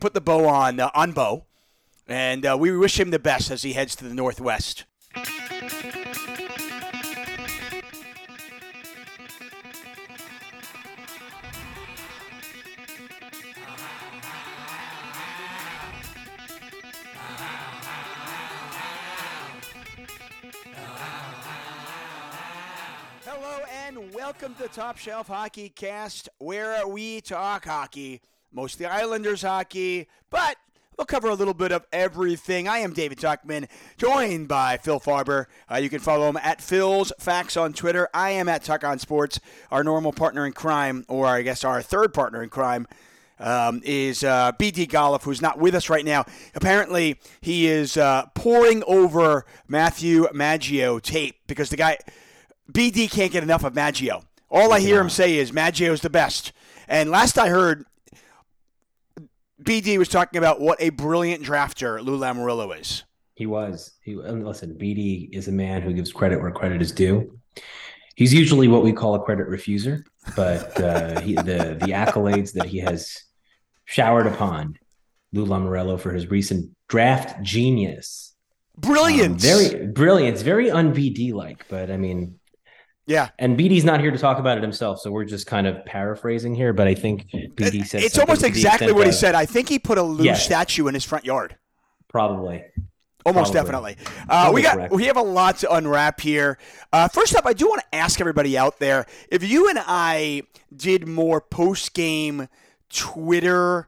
put the bow on Bo, and we wish him the best as he heads to the Northwest. Hello and welcome to the Top Shelf Hockey Cast, where we talk hockey, mostly Islanders hockey, but we'll cover a little bit of everything. I am David Tuckman, joined by Phil Farber. You can follow him at Phil's Facts on Twitter. I am at Tuck on Sports. Our normal partner in crime, or I guess our third partner in crime, is BD Golliff, who's not with us right now. Apparently, he is poring over Matthew Maggio tape because the guy... BD can't get enough of Maggio. All I hear him say is Maggio's the best. And last I heard, BD was talking about what a brilliant drafter Lou Lamoriello is. He was. Listen, BD is a man who gives credit where credit is due. He's usually what we call a credit refuser, but the accolades that he has showered upon Lou Lamoriello for his recent draft genius. Brilliance. Very brilliant. It's very un-BD-like, but I mean... Yeah. And BD's not here to talk about it himself, so we're just kind of paraphrasing here, but I think BD said it's almost exactly what he said. I think he put a Lou statue in his front yard. Probably. Almost definitely. We have a lot to unwrap here. First up, I do want to ask everybody out there, if you and I did more post-game Twitter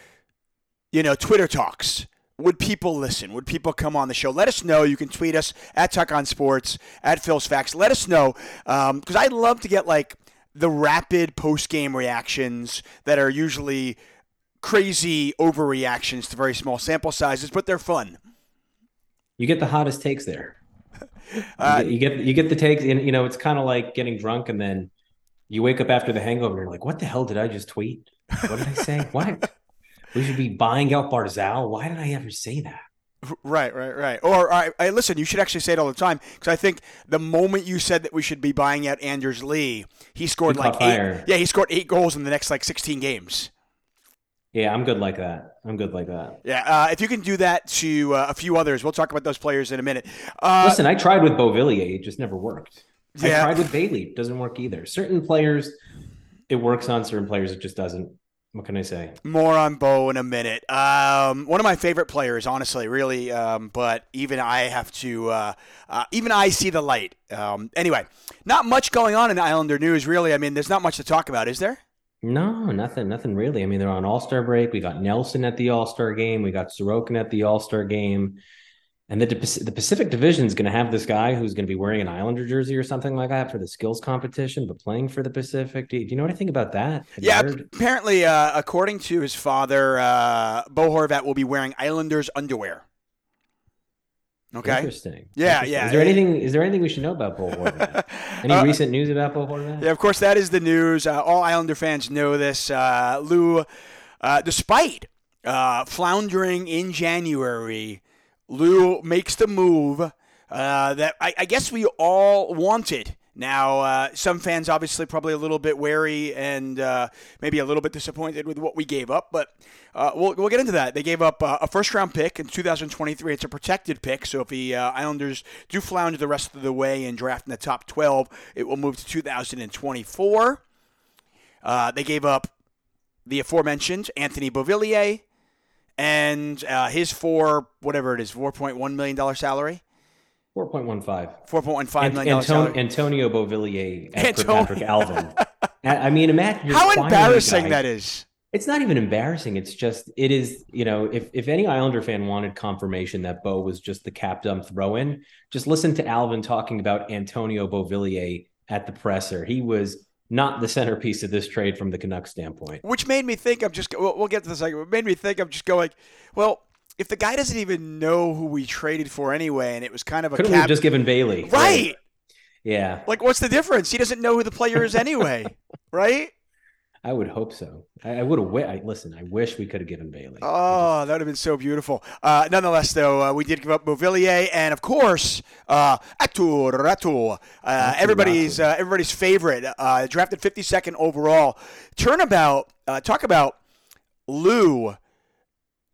talks, would people listen? Would people come on the show? Let us know. You can tweet us at Tuck on Sports, at Phil's Facts. Let us know, because I'd love to get like the rapid post-game reactions that are usually crazy overreactions to very small sample sizes, but they're fun. You get the hottest takes there. You get the takes, and it's kind of like getting drunk, and then you wake up after the hangover, and you're like, "What the hell did I just tweet? What did I say? What?" We should be buying out Barzal. Why did I ever say that? Right. Or listen, you should actually say it all the time, because I think the moment you said that we should be buying out Anders Lee, he scored he scored 8 goals in the next 16 games. Yeah, I'm good like that. Yeah, if you can do that to a few others, we'll talk about those players in a minute. Listen, I tried with Beauvillier. It just never worked. Yeah. I tried with Bailey. It doesn't work either. Certain players, it works on. Certain players, it just doesn't. What can I say? More on Bo in a minute. One of my favorite players, honestly, really. But even I have to, even I see the light. Anyway, not much going on in Islander news, really. I mean, there's not much to talk about, is there? No, nothing really. I mean, they're on All-Star break. We got Nelson at the All-Star game. We got Sorokin at the All-Star game. And the Pacific Division is going to have this guy who's going to be wearing an Islander jersey or something like that for the skills competition, but playing for the Pacific. Do you know anything about that? Apparently, according to his father, Bo Horvat will be wearing Islanders underwear. Okay. Interesting. Yeah. Is there anything we should know about Bo Horvat? Any recent news about Bo Horvat? Yeah, of course, that is the news. All Islander fans know this. Lou, despite floundering in January, Lou makes the move that I guess we all wanted. Now, some fans obviously probably a little bit wary and maybe a little bit disappointed with what we gave up, but we'll get into that. They gave up a first-round pick in 2023. It's a protected pick, so if the Islanders do flounder the rest of the way and draft in the top 12, it will move to 2024. They gave up the aforementioned Anthony Beauvillier and his $4.1 million salary. $4.15 million salary. Antonio Beauvillier for Patrick Alvin. I mean, imagine how embarrassing that is. It's not even embarrassing. It's just, it is, if any Islander fan wanted confirmation that Bo was just the cap dump throw-in, just listen to Alvin talking about Antonio Beauvillier at the presser. He was not the centerpiece of this trade from the Canucks standpoint. Which made me think, we'll get to this second. It made me think, I'm just going, well, if the guy doesn't even know who we traded for anyway, and it was kind of couldn't we have just given Bailey? Right. Yeah. Like, what's the difference? He doesn't know who the player is anyway, right? I would hope so. I would have. Listen, I wish we could have given Bailey. Oh, that would have been so beautiful. Nonetheless, though, we did give up Beauvillier, and of course, Artturi Raty, everybody's favorite, drafted 52nd overall. Talk about Lou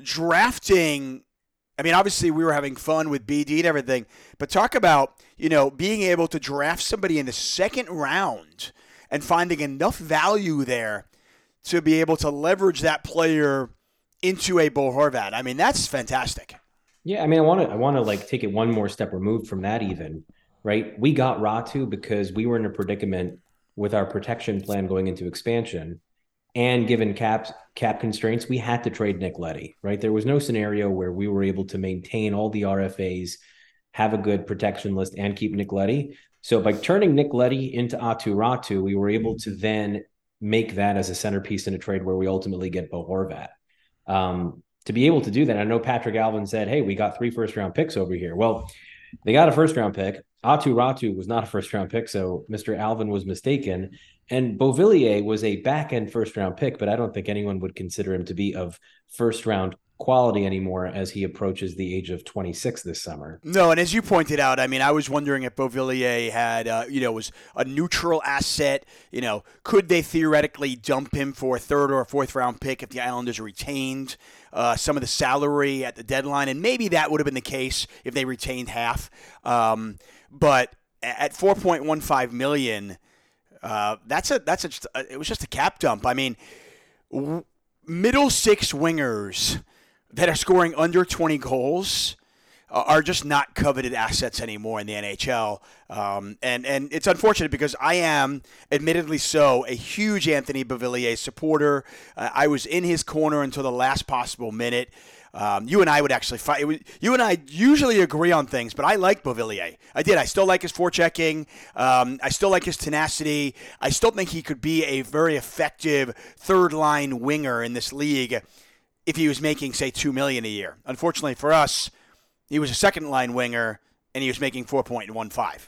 drafting. I mean, obviously we were having fun with BD and everything, but talk about, being able to draft somebody in the second round and finding enough value there to be able to leverage that player into a Bo Horvat. I mean, that's fantastic. Yeah, I mean, I want to like take it one more step removed from that even, right? We got Ratu because we were in a predicament with our protection plan going into expansion. And given cap constraints, we had to trade Nick Leddy, right? There was no scenario where we were able to maintain all the RFAs, have a good protection list, and keep Nick Leddy. So by turning Nick Leddy into Aatu Ratu, we were able to then make that as a centerpiece in a trade where we ultimately get Bo Horvat. To be able to do that, I know Patrick Alvin said, hey, we got 3 first-round picks over here. Well, they got a first-round pick. Aatu Ratu was not a first-round pick, so Mr. Alvin was mistaken. And Beauvillier was a back-end first-round pick, but I don't think anyone would consider him to be of first-round quality anymore as he approaches the age of 26 this summer. No, and as you pointed out, I mean, I was wondering if Beauvillier had, was a neutral asset. Could they theoretically dump him for a third or a fourth-round pick if the Islanders retained some of the salary at the deadline? And maybe that would have been the case if they retained half. But at $4.15 million, it was just a cap dump. I mean, middle six wingers that are scoring under 20 goals are just not coveted assets anymore in the NHL. And it's unfortunate because I am, admittedly so, a huge Anthony Beauvillier supporter. I was in his corner until the last possible minute. You and I would actually fight. You and I usually agree on things, but I like Beauvillier. I did. I still like his forechecking. I still like his tenacity. I still think he could be a very effective third-line winger in this league if he was making, say, $2 million a year. Unfortunately for us, he was a second-line winger, and he was making 4.15.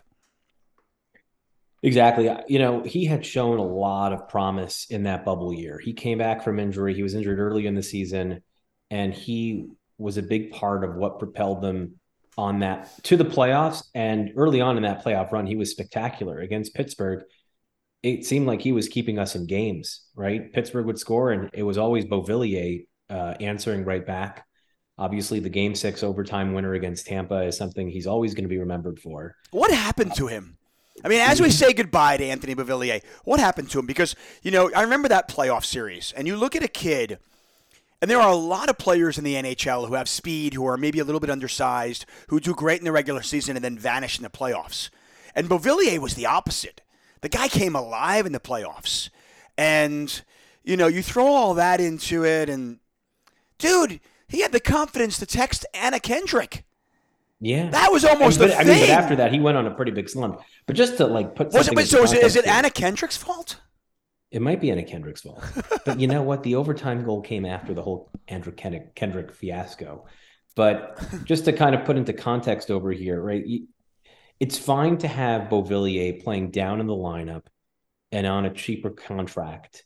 Exactly. He had shown a lot of promise in that bubble year. He came back from injury. He was injured early in the season, and he was a big part of what propelled them on that to the playoffs. And early on in that playoff run, he was spectacular against Pittsburgh. It seemed like he was keeping us in games, right? Pittsburgh would score, and it was always Beauvillier answering right back. Obviously, the Game 6 overtime winner against Tampa is something he's always going to be remembered for. What happened to him? I mean, as we say goodbye to Anthony Beauvillier, what happened to him? Because, I remember that playoff series, and you look at a kid, and there are a lot of players in the NHL who have speed, who are maybe a little bit undersized, who do great in the regular season and then vanish in the playoffs. And Beauvillier was the opposite. The guy came alive in the playoffs. And, you throw all that into it, and, dude, he had the confidence to text Anna Kendrick. Yeah, that was almost the thing. But after that, he went on a pretty big slump. But just to put something. Is it Anna Kendrick's fault? It might be Anna Kendrick's fault. But you know what? The overtime goal came after the whole Andrew Kendrick fiasco. But just to kind of put into context over here, right? It's fine to have Beauvillier playing down in the lineup and on a cheaper contract,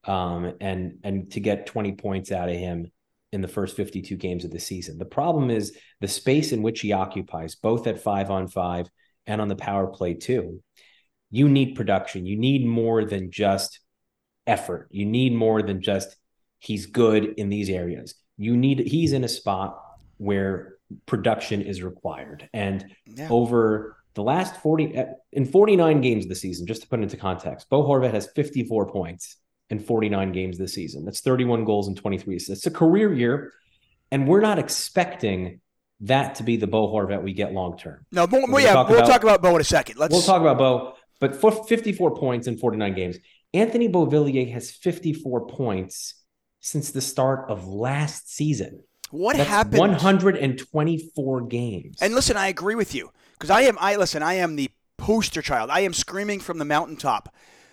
and to get 20 points out of him in the first 52 games of the season. The problem is the space in which he occupies, both at 5-on-5 and on the power play too. You need production. You need more than just effort. You need more than just he's good in these areas. He's in a spot where production is required. And over the last 49 games of the season, just to put it into context, Bo Horvat has 54 points in 49 games this season. That's 31 goals and 23 assists. It's a career year, and we're not expecting that to be the Bo Horvat we get long term. No, we'll talk about Bo in a second. We'll talk about Bo, but for 54 points in 49 games. Anthony Beauvillier has 54 points since the start of last season. What happened? 124 games. And listen, I agree with you because I am the poster child. I am screaming from the mountaintop.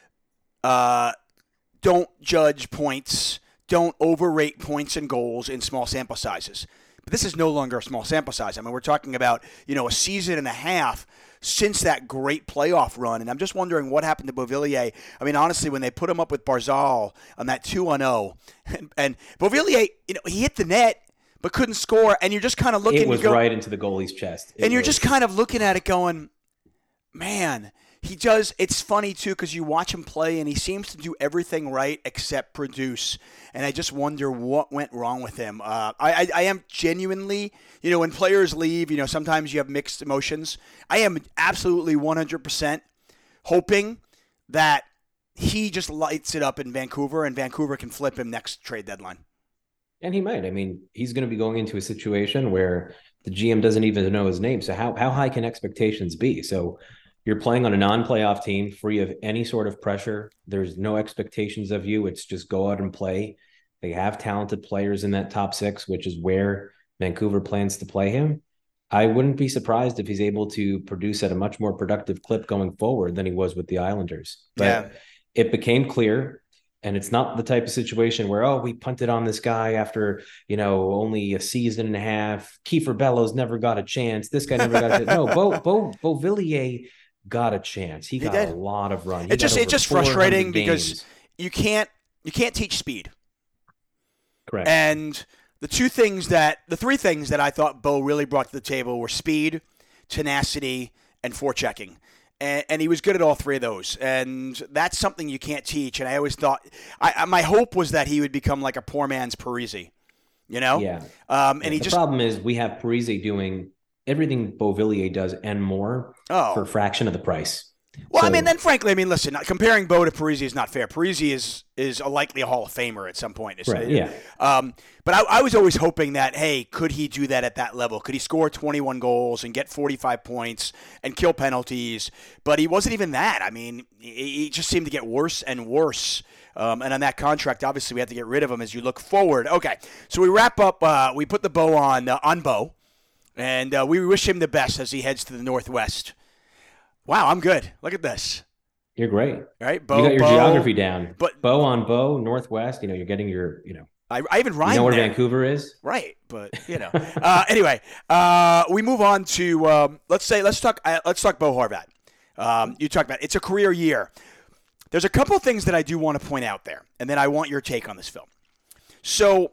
Don't judge points. Don't overrate points and goals in small sample sizes. But this is no longer a small sample size. I mean, we're talking about, a season and a half since that great playoff run. And I'm just wondering what happened to Beauvillier. I mean, honestly, when they put him up with Barzal on that 2-0, and Beauvillier, he hit the net but couldn't score. And you're just kind of looking. It was right into the goalie's chest. You're just kind of looking at it going, man, He does. It's funny too because you watch him play and he seems to do everything right except produce. And I just wonder what went wrong with him. I am genuinely, when players leave, sometimes you have mixed emotions. I am absolutely 100% hoping that he just lights it up in Vancouver and Vancouver can flip him next trade deadline. And he might. I mean, he's going to be going into a situation where the GM doesn't even know his name. So how high can expectations be? So you're playing on a non-playoff team, free of any sort of pressure. There's no expectations of you. It's just go out and play. They have talented players in that top six, which is where Vancouver plans to play him. I wouldn't be surprised if he's able to produce at a much more productive clip going forward than he was with the Islanders. But it became clear, and it's not the type of situation where, we punted on this guy after, only a season and a half. Kiefer Bellows never got a chance. This guy never got a chance. No, Beauvillier got a chance. He got a lot of run. It's just frustrating because you can't teach speed. Correct. And the three things that I thought Bo really brought to the table were speed, tenacity, and forechecking. And he was good at all three of those. And that's something you can't teach. And I always thought, my hope was that he would become like a poor man's Parise, Yeah. The problem is we have Parise doing everything Beauvillier does and more for a fraction of the price. Well, frankly, listen, comparing Bo to Parise is not fair. Parise is a likely a Hall of Famer at some point. Right, yeah. But I was always hoping that, hey, could he do that at that level? Could he score 21 goals and get 45 points and kill penalties? But he wasn't even that. He just seemed to get worse and worse. And on that contract, obviously, we have to get rid of him as you look forward. Okay, so we wrap up. We put the bow on Bo, and we wish him the best as he heads to the Northwest. Wow, I'm good. Look at this. You're great. All right, Bo. You got your geography down. But Bow on Bow, Northwest. You're getting your. I even rhymed. You know where there. Vancouver is, right? But anyway, we move on to let's talk Bo Horvat. You talked about it's a career year. There's a couple of things that I do want to point out there, and then I want your take on this film. So,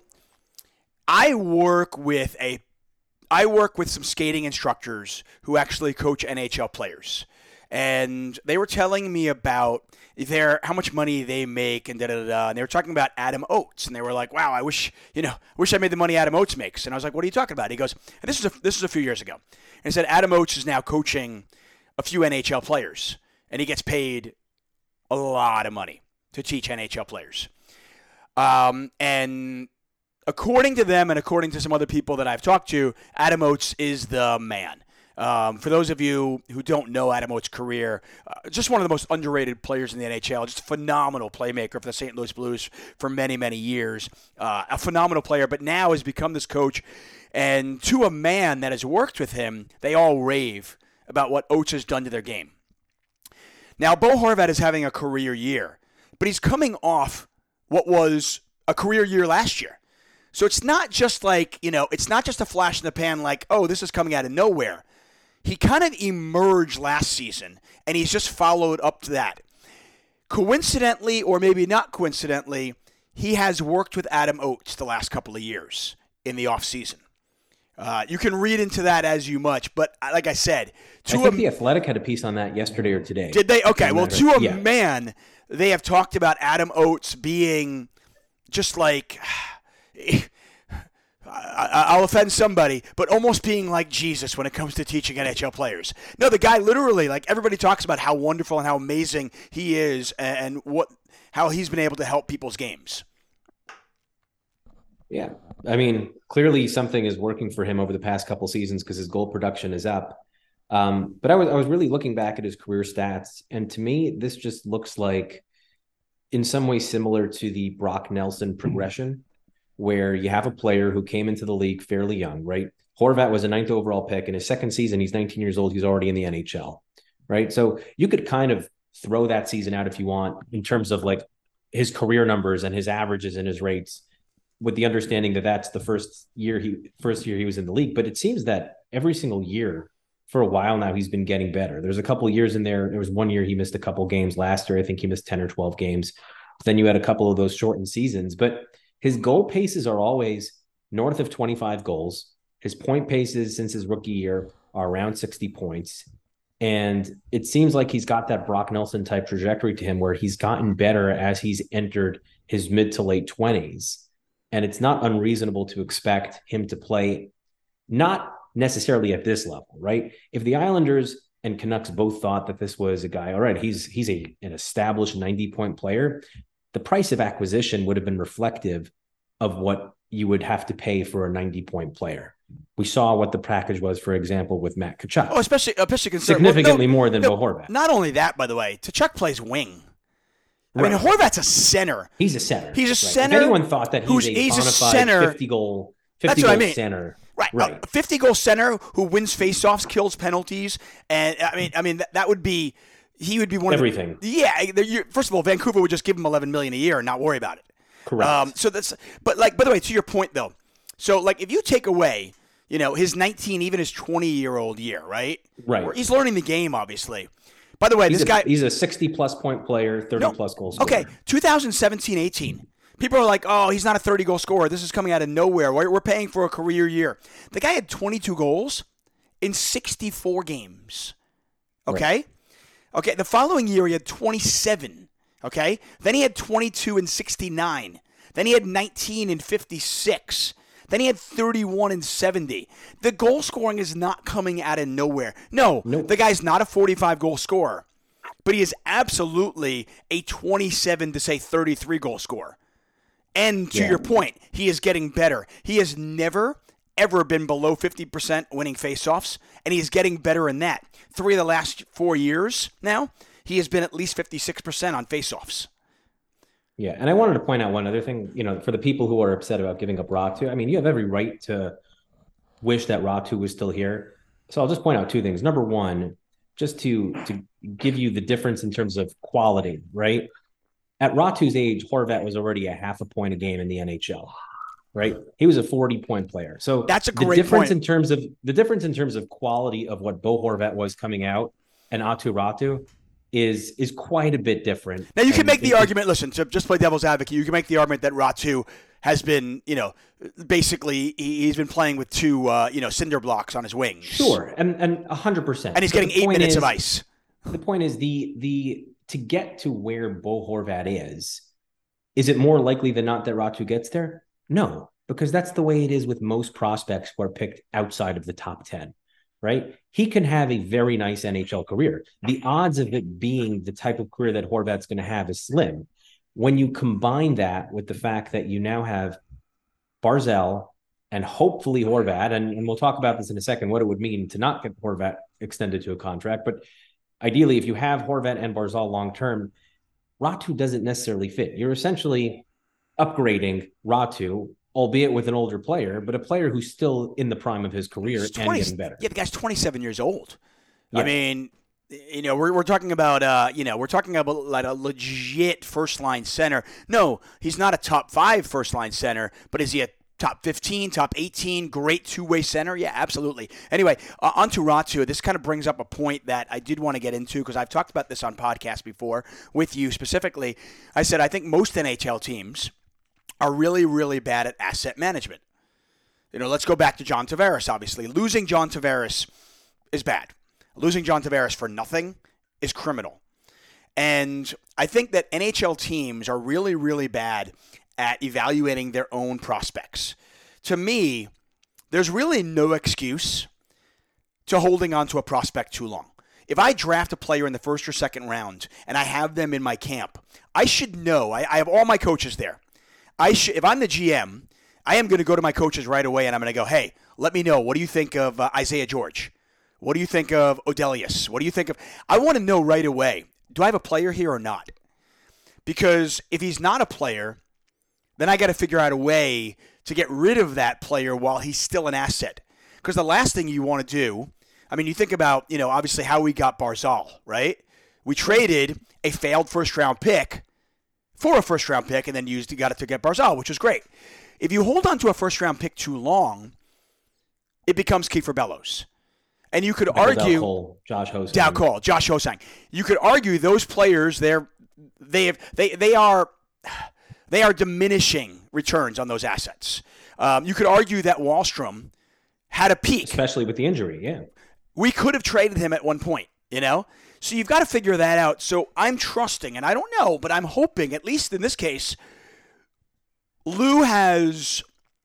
I work with some skating instructors who actually coach NHL players. And they were telling me about how much money they make and da-da-da-da. And they were talking about Adam Oates. And they were like, wow, I wish I made the money Adam Oates makes. And I was like, what are you talking about? He goes, and this is a few years ago. And he said Adam Oates is now coaching a few NHL players. And he gets paid a lot of money to teach NHL players. And according to them and according to some other people that I've talked to, Adam Oates is the man. For those of you who don't know Adam Oates' career, just one of the most underrated players in the NHL, just a phenomenal playmaker for the St. Louis Blues for many, many years. A phenomenal player, but now has become this coach. And to a man that has worked with him, they all rave about what Oates has done to their game. Now, Bo Horvat is having a career year, but he's coming off what was a career year last year. So it's not just like, it's not just a flash in the pan like, oh, this is coming out of nowhere. He kind of emerged last season, and he's just followed up to that. Coincidentally, or maybe not coincidentally, he has worked with Adam Oates the last couple of years in the offseason. You can read into that as you much, but like I said, I think The Athletic had a piece on that yesterday or today. Did they? Okay, well, to a man, they have talked about Adam Oates being just like, I'll offend somebody, but almost being like Jesus when it comes to teaching NHL players. No, the guy literally, like everybody talks about how wonderful and how amazing he is and how he's been able to help people's games. Yeah. Clearly something is working for him over the past couple seasons because his goal production is up. But I was really looking back at his career stats, and to me, this just looks like in some ways similar to the Brock Nelson progression, where you have a player who came into the league fairly young, right? Horvat was a 9th overall pick. In his second season, he's 19 years old. He's already in the NHL, right? So you could kind of throw that season out if you want in terms of like his career numbers and his averages and his rates, with the understanding that that's the first year he was in the league. But it seems that every single year for a while now, he's been getting better. There's a couple of years in there. There was one year he missed a couple games last year. I think he missed 10 or 12 games. Then you had a couple of those shortened seasons, but his goal paces are always north of 25 goals. His point paces since his rookie year are around 60 points. And it seems like he's got that Brock Nelson type trajectory to him where he's gotten better as he's entered his mid to late 20s. And it's not unreasonable to expect him to play not necessarily at this level, right? If the Islanders and Canucks both thought that this was a guy, all right, he's an established 90-point player, the price of acquisition would have been reflective of what you would have to pay for a 90-point player. We saw what the package was, for example, with Matt Tkachuk. Oh, especially considering significantly more than Bo Horvat. Not only that, by the way, Tkachuk plays wing. I mean, Horvat's a center. He's a center. He's a center. If anyone thought that he's a center, 50-goal center. Right. A 50-goal center who wins faceoffs, kills penalties, and I mean that would be he would be one everything. Of the, first of all, Vancouver would just give him $11 million a year and not worry about it. Correct. So that's but by the way, to your point though, so if you take away his 19, even his 20-year-old year, right? Right. Where he's learning the game, obviously. By the way, he's a 60-plus point player, 30-plus goal scorer. Okay, 2017-18. People are like, oh, he's not a 30-goal scorer. This is coming out of nowhere. We're paying for a career year. The guy had 22 goals in 64 games. Okay? Right. Okay, the following year he had 27. Okay? Then he had 22 in 69. Then he had 19 in 56. Then he had 31 and 70. The goal scoring is not coming out of nowhere. No, nope. The guy's not a 45-goal scorer, but he is absolutely a 27 to, say, 33-goal scorer. And to your point, he is getting better. He has never, ever been below 50% winning faceoffs, and he's getting better in that. 3 of the last 4 years now, he has been at least 56% on faceoffs. Yeah, and I wanted to point out one other thing, for the people who are upset about giving up Ratu. I mean, you have every right to wish that Ratu was still here. So I'll just point out 2 things. Number one, just to give you the difference in terms of quality, right? At Ratu's age, Horvat was already a half a point a game in the NHL, right? He was a 40-point player. So that's a great point. The difference in terms of quality of what Bo Horvat was coming out and Aatu Ratu is quite a bit different. Now you can make the argument, listen, to just play devil's advocate, you can make the argument that Ratu has been, basically he's been playing with 2, cinder blocks on his wings. Sure, and 100%. And he's getting 8 minutes of ice. The point is the to get to where Bo Horvat is it more likely than not that Ratu gets there? No, because that's the way it is with most prospects who are picked outside of the top 10. Right? He can have a very nice NHL career. The odds of it being the type of career that Horvat's going to have is slim. When you combine that with the fact that you now have Barzal and hopefully Horvat, and we'll talk about this in a second, what it would mean to not get Horvat extended to a contract. But ideally, if you have Horvat and Barzal long-term, Ratu doesn't necessarily fit. You're essentially upgrading Ratu, albeit with an older player, but a player who's still in the prime of his career and getting better. Yeah, the guy's 27 years old. Yeah. I mean, we're talking about like a legit first-line center. No, he's not a top 5 first-line center, but is he a top 15, top 18, great two-way center? Yeah, absolutely. Anyway, on to Ratu. This kind of brings up a point that I did want to get into because I've talked about this on podcasts before with you specifically. I said I think most NHL teams are really, really bad at asset management. Let's go back to John Tavares, obviously. Losing John Tavares is bad. Losing John Tavares for nothing is criminal. And I think that NHL teams are really, really bad at evaluating their own prospects. To me, there's really no excuse to holding on to a prospect too long. If I draft a player in the first or second round and I have them in my camp, I should know. I have all my coaches there. If I'm the GM, I am going to go to my coaches right away and I'm going to go, hey, let me know. What do you think of Isaiah George? What do you think of Odelius? What do you think of? I want to know right away, do I have a player here or not? Because if he's not a player, then I got to figure out a way to get rid of that player while he's still an asset. Because the last thing you want to do, I mean, you think about, obviously how we got Barzal, right? We traded a failed first-round pick for a first-round pick and then got it to get Barzal, which was great. If you hold on to a first-round pick too long, it becomes Kiefer Bellows. And you could argue Josh Hosang. You could argue those players they are diminishing returns on those assets. You could argue that Wahlstrom had a peak, especially with the injury. Yeah, we could have traded him at one point. you know? So you've got to figure that out. So I'm trusting, and I don't know, but I'm hoping, at least in this case, Lou has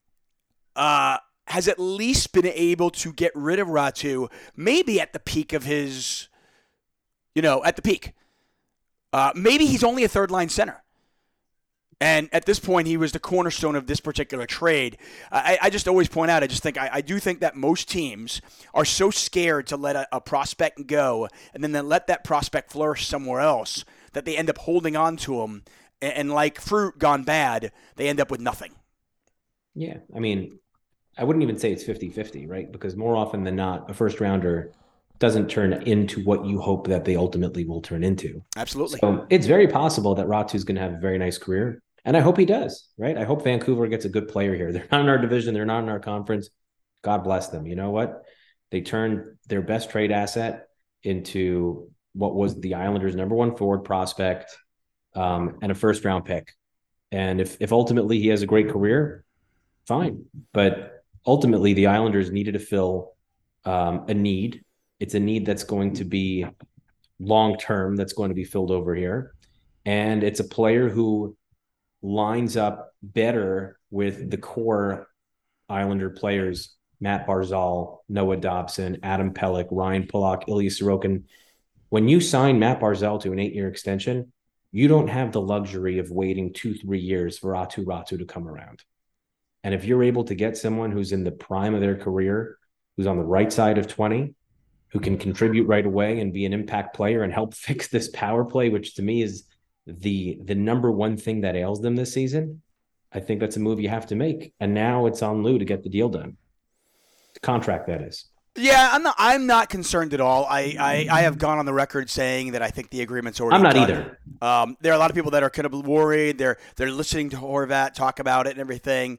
at least been able to get rid of Ratu, maybe at the peak of his, at the peak. Maybe he's only a third-line center. And at this point, he was the cornerstone of this particular trade. I just always point out, I do think that most teams are so scared to let a prospect go and then they let that prospect flourish somewhere else that they end up holding on to him. And like fruit gone bad, they end up with nothing. Yeah, I mean, I wouldn't even say it's 50-50, right? Because more often than not, a first rounder doesn't turn into what you hope that they ultimately will turn into. Absolutely. So it's very possible that Ratu's going to have a very nice career. And I hope he does, right? I hope Vancouver gets a good player here. They're not in our division. They're not in our conference. God bless them. You know what? They turned their best trade asset into what was the Islanders' number one forward prospect and a first-round pick. And if ultimately he has a great career, fine. But ultimately, the Islanders needed to fill a need. It's a need that's going to be long-term, that's going to be filled over here. And it's a player who lines up better with the core Islander players, Matt Barzal, Noah Dobson, Adam Pelech, Ryan Pulock, Ilya Sorokin. When you sign Matt Barzal to an 8-year extension, you don't have the luxury of waiting 2-3 years for Ratu to come around. And if you're able to get someone who's in the prime of their career, who's on the right side of 20, who can contribute right away and be an impact player and help fix this power play, which to me is the number one thing that ails them this season, I think that's a move you have to make. And now it's on Lou to get the deal done. The contract, that is. Yeah, I'm not concerned at all. I have gone on the record saying that I think the agreement's already done. I'm not either. There are a lot of people that are kind of worried. They're listening to Horvat talk about it and everything.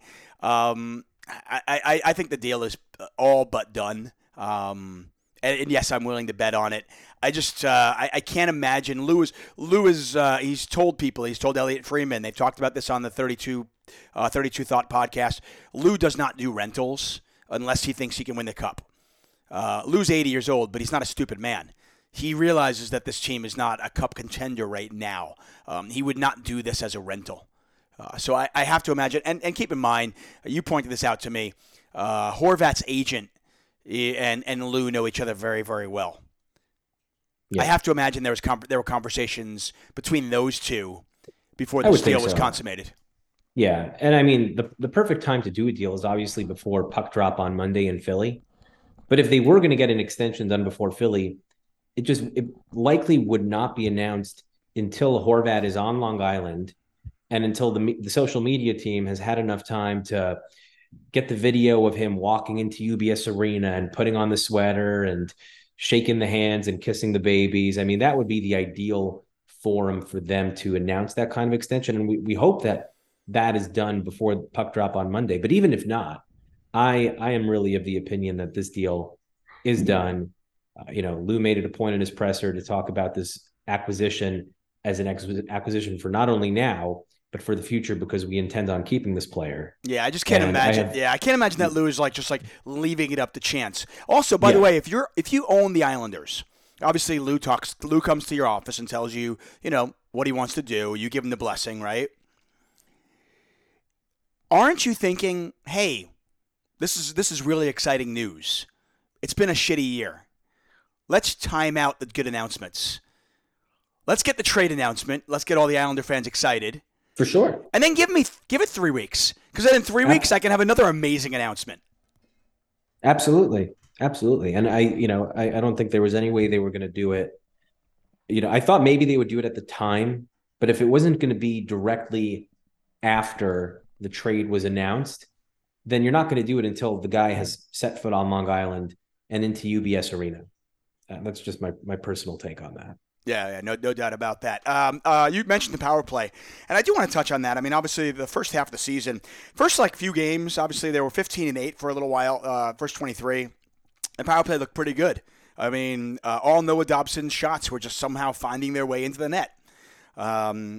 I think the deal is all but done. And yes, I'm willing to bet on it. I just I can't imagine Lou is he's told people, he's told Elliot Freeman, they've talked about this on the 32 Thought podcast. Lou does not do rentals unless he thinks he can win the cup. Lou's 80 years old, but he's not a stupid man. He realizes that this team is not a cup contender right now. He would not do this as a rental. So I have to imagine, and keep in mind, you pointed this out to me, Horvat's agent and Lou know each other very, very well. Yeah. I have to imagine there were conversations between those two before this deal was consummated. Yeah, and I mean, the perfect time to do a deal is obviously before puck drop on Monday in Philly. But if they were going to get an extension done before Philly, it likely would not be announced until Horvat is on Long Island and until the social media team has had enough time to get the video of him walking into UBS Arena and putting on the sweater and shaking the hands and kissing the babies. I mean, that would be the ideal forum for them to announce that kind of extension. And we hope that is done before the puck drop on Monday. But even if not, I am really of the opinion that this deal is done. Lou made it a point in his presser to talk about this acquisition as an acquisition for not only now, but for the future, because we intend on keeping this player. Yeah, I just can't imagine. I can't imagine that Lou is just leaving it up to chance. Also, by the way, if you own the Islanders, obviously Lou comes to your office and tells you, what he wants to do. You give him the blessing, right? Aren't you thinking, hey, this is really exciting news. It's been a shitty year. Let's time out the good announcements. Let's get the trade announcement. Let's get all the Islander fans excited. For sure. And then give it 3 weeks. Because then in 3 weeks, I can have another amazing announcement. Absolutely. Absolutely. And I don't think there was any way they were going to do it. I thought maybe they would do it at the time, but if it wasn't going to be directly after the trade was announced, then you're not going to do it until the guy has set foot on Long Island and into UBS Arena. That's just my personal take on that. Yeah, no doubt about that. You mentioned the power play, and I do want to touch on that. I mean, obviously, the first half of the season, first few games, obviously, they were 15-8 for a little while, first 23. The power play looked pretty good. I mean, all Noah Dobson's shots were just somehow finding their way into the net. And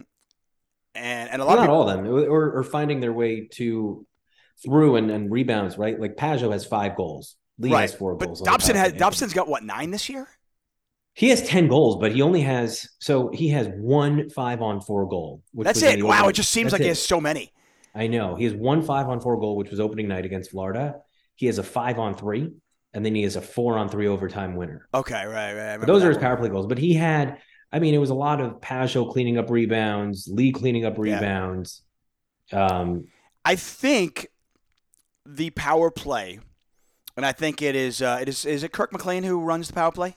a lot of people, all of them, or finding their way through and rebounds, right? Like Pajot has 5 goals. Lee has 4 goals. But Dobson's got, 9 this year? He has 10 goals, but he has one 5-on-4 goal, which That's was in it. the Wow, opening. it just seems That's like he has it. so many. I know. He has one 5-on-4 goal, which was opening night against Florida. He has a 5-on-3, and then he has a 4-on-3 overtime winner. Okay, right. I But remember those are that his one. power play goals. But he had, I mean, it was a lot of Pajot cleaning up rebounds, Lee cleaning up Yeah. rebounds. Um, I think the power play, and I think is it Kirk McLean who runs the power play?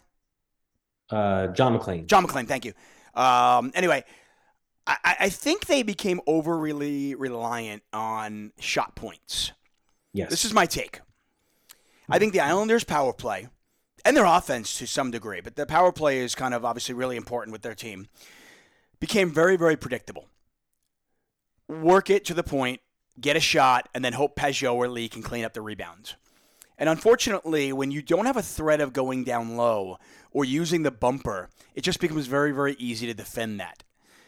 John McClain. John McClain, thank you. Anyway, I think they became overly reliant on shot points. Yes. This is my take. I think the Islanders' power play, and their offense to some degree, but the power play is kind of obviously really important with their team, became very, very predictable. Work it to the point, get a shot, and then hope Peugeot or Lee can clean up the rebounds. And unfortunately, when you don't have a threat of going down low or using the bumper, it just becomes very, very easy to defend that.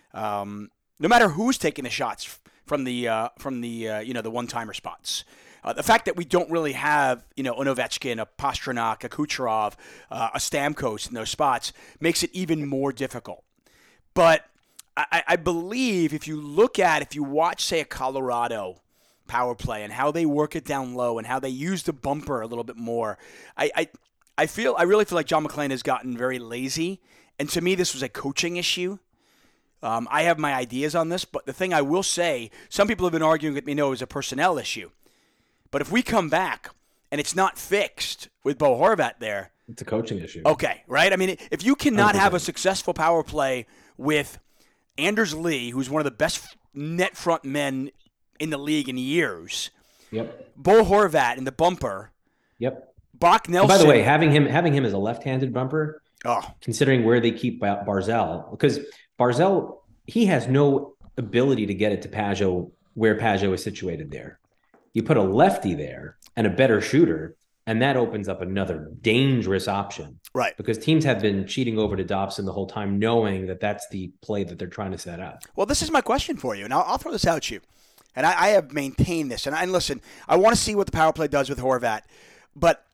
No matter who's taking the shots from the the one-timer spots. The fact that we don't really have an Ovechkin, a Pastrnak, a Kucherov, a Stamkos in those spots makes it even more difficult. But I believe if you watch, say, a Colorado power play and how they work it down low and how they use the bumper a little bit more, I really feel like John McClain has gotten very lazy. And to me, this was a coaching issue. I have my ideas on this, but the thing I will say, some people have been arguing with me, no, it was a personnel issue. But if we come back and it's not fixed with Bo Horvat there, it's a coaching issue. Okay, right? I mean, if you cannot 100%. have a successful power play with Anders Lee, who's one of the best net front men in the league in years, Yep. Bo Horvat in the bumper, Yep. Brock And Nelson. by the way, having him as a left-handed bumper, oh, considering where they keep Barzell, because Barzell, he has no ability to get it to Pajot where Pajot is situated there. You put a lefty there and a better shooter, and that opens up another dangerous option. right. Because teams have been cheating over to Dobson the whole time, knowing that that's the play that they're trying to set up. Well, this is my question for you, and I'll throw this out to you. And I have maintained this. And listen, I want to see what the power play does with Horvat. But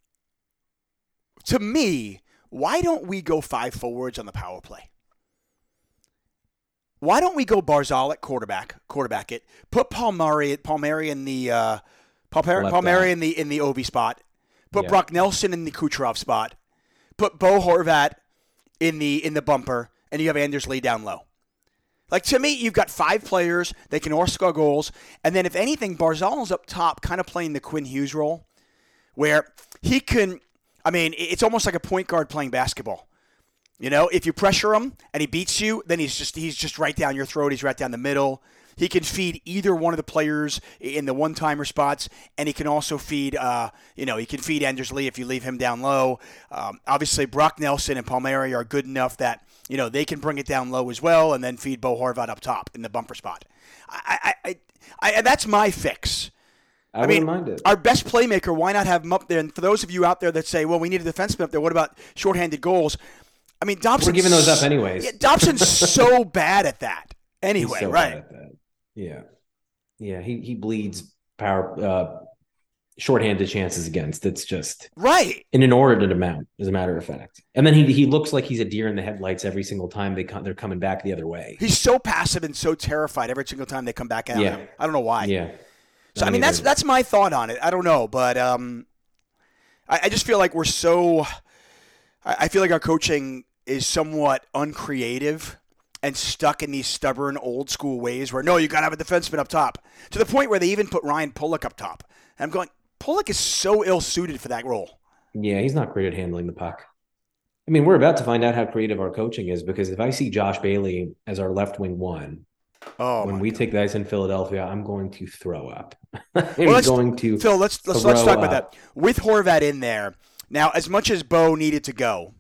to me, why don't we go 5 forwards on the power play? Why don't we go Barzal at quarterback it, put Palmieri in the Palmieri in the Ovi spot, put Brock Nelson in the Kucherov spot, put Bo Horvat in the bumper, and you have Anders Lee down low. Like, to me, you've got 5 players. They can all score goals. And then, if anything, Barzal's up top kind of playing the Quinn Hughes role where he can – I mean, it's almost like a point guard playing basketball. You know, if you pressure him and he beats you, then he's just right down your throat. He's right down the middle. He can feed either one of the players in the one-timer spots, and he can also feed, he can feed Anders Lee if you leave him down low. Obviously, Brock Nelson and Palmieri are good enough that, they can bring it down low as well and then feed Bo Horvat up top in the bumper spot. That's my fix. I wouldn't mind it. Our best playmaker, why not have him up there? And for those of you out there that say, well, we need a defenseman up there, what about shorthanded goals? I mean, Dobson's... We're giving those up anyways. Yeah, Dobson's so bad at that. Anyway, so right. Bad at that. Yeah. Yeah, he bleeds power shorthanded chances against. It's just right. An inordinate amount, as a matter of fact. And then he looks like he's a deer in the headlights every single time they're coming back the other way. He's so passive and so terrified every single time they come back out. Yeah. I don't know why. Yeah. So, I mean, that's my thought on it. I don't know, but I just feel like we're so – I feel like our coaching is somewhat uncreative and stuck in these stubborn old school ways where, no, you got to have a defenseman up top, to the point where they even put Ryan Pulock up top. And I'm going, Pulock is so ill-suited for that role. Yeah, he's not great at handling the puck. I mean, we're about to find out how creative our coaching is, because if I see Josh Bailey as our left wing one, when we take the ice in Philadelphia, I'm going to throw up. Phil, let's talk about that. With Horvat in there, now, as much as Bo needed to go,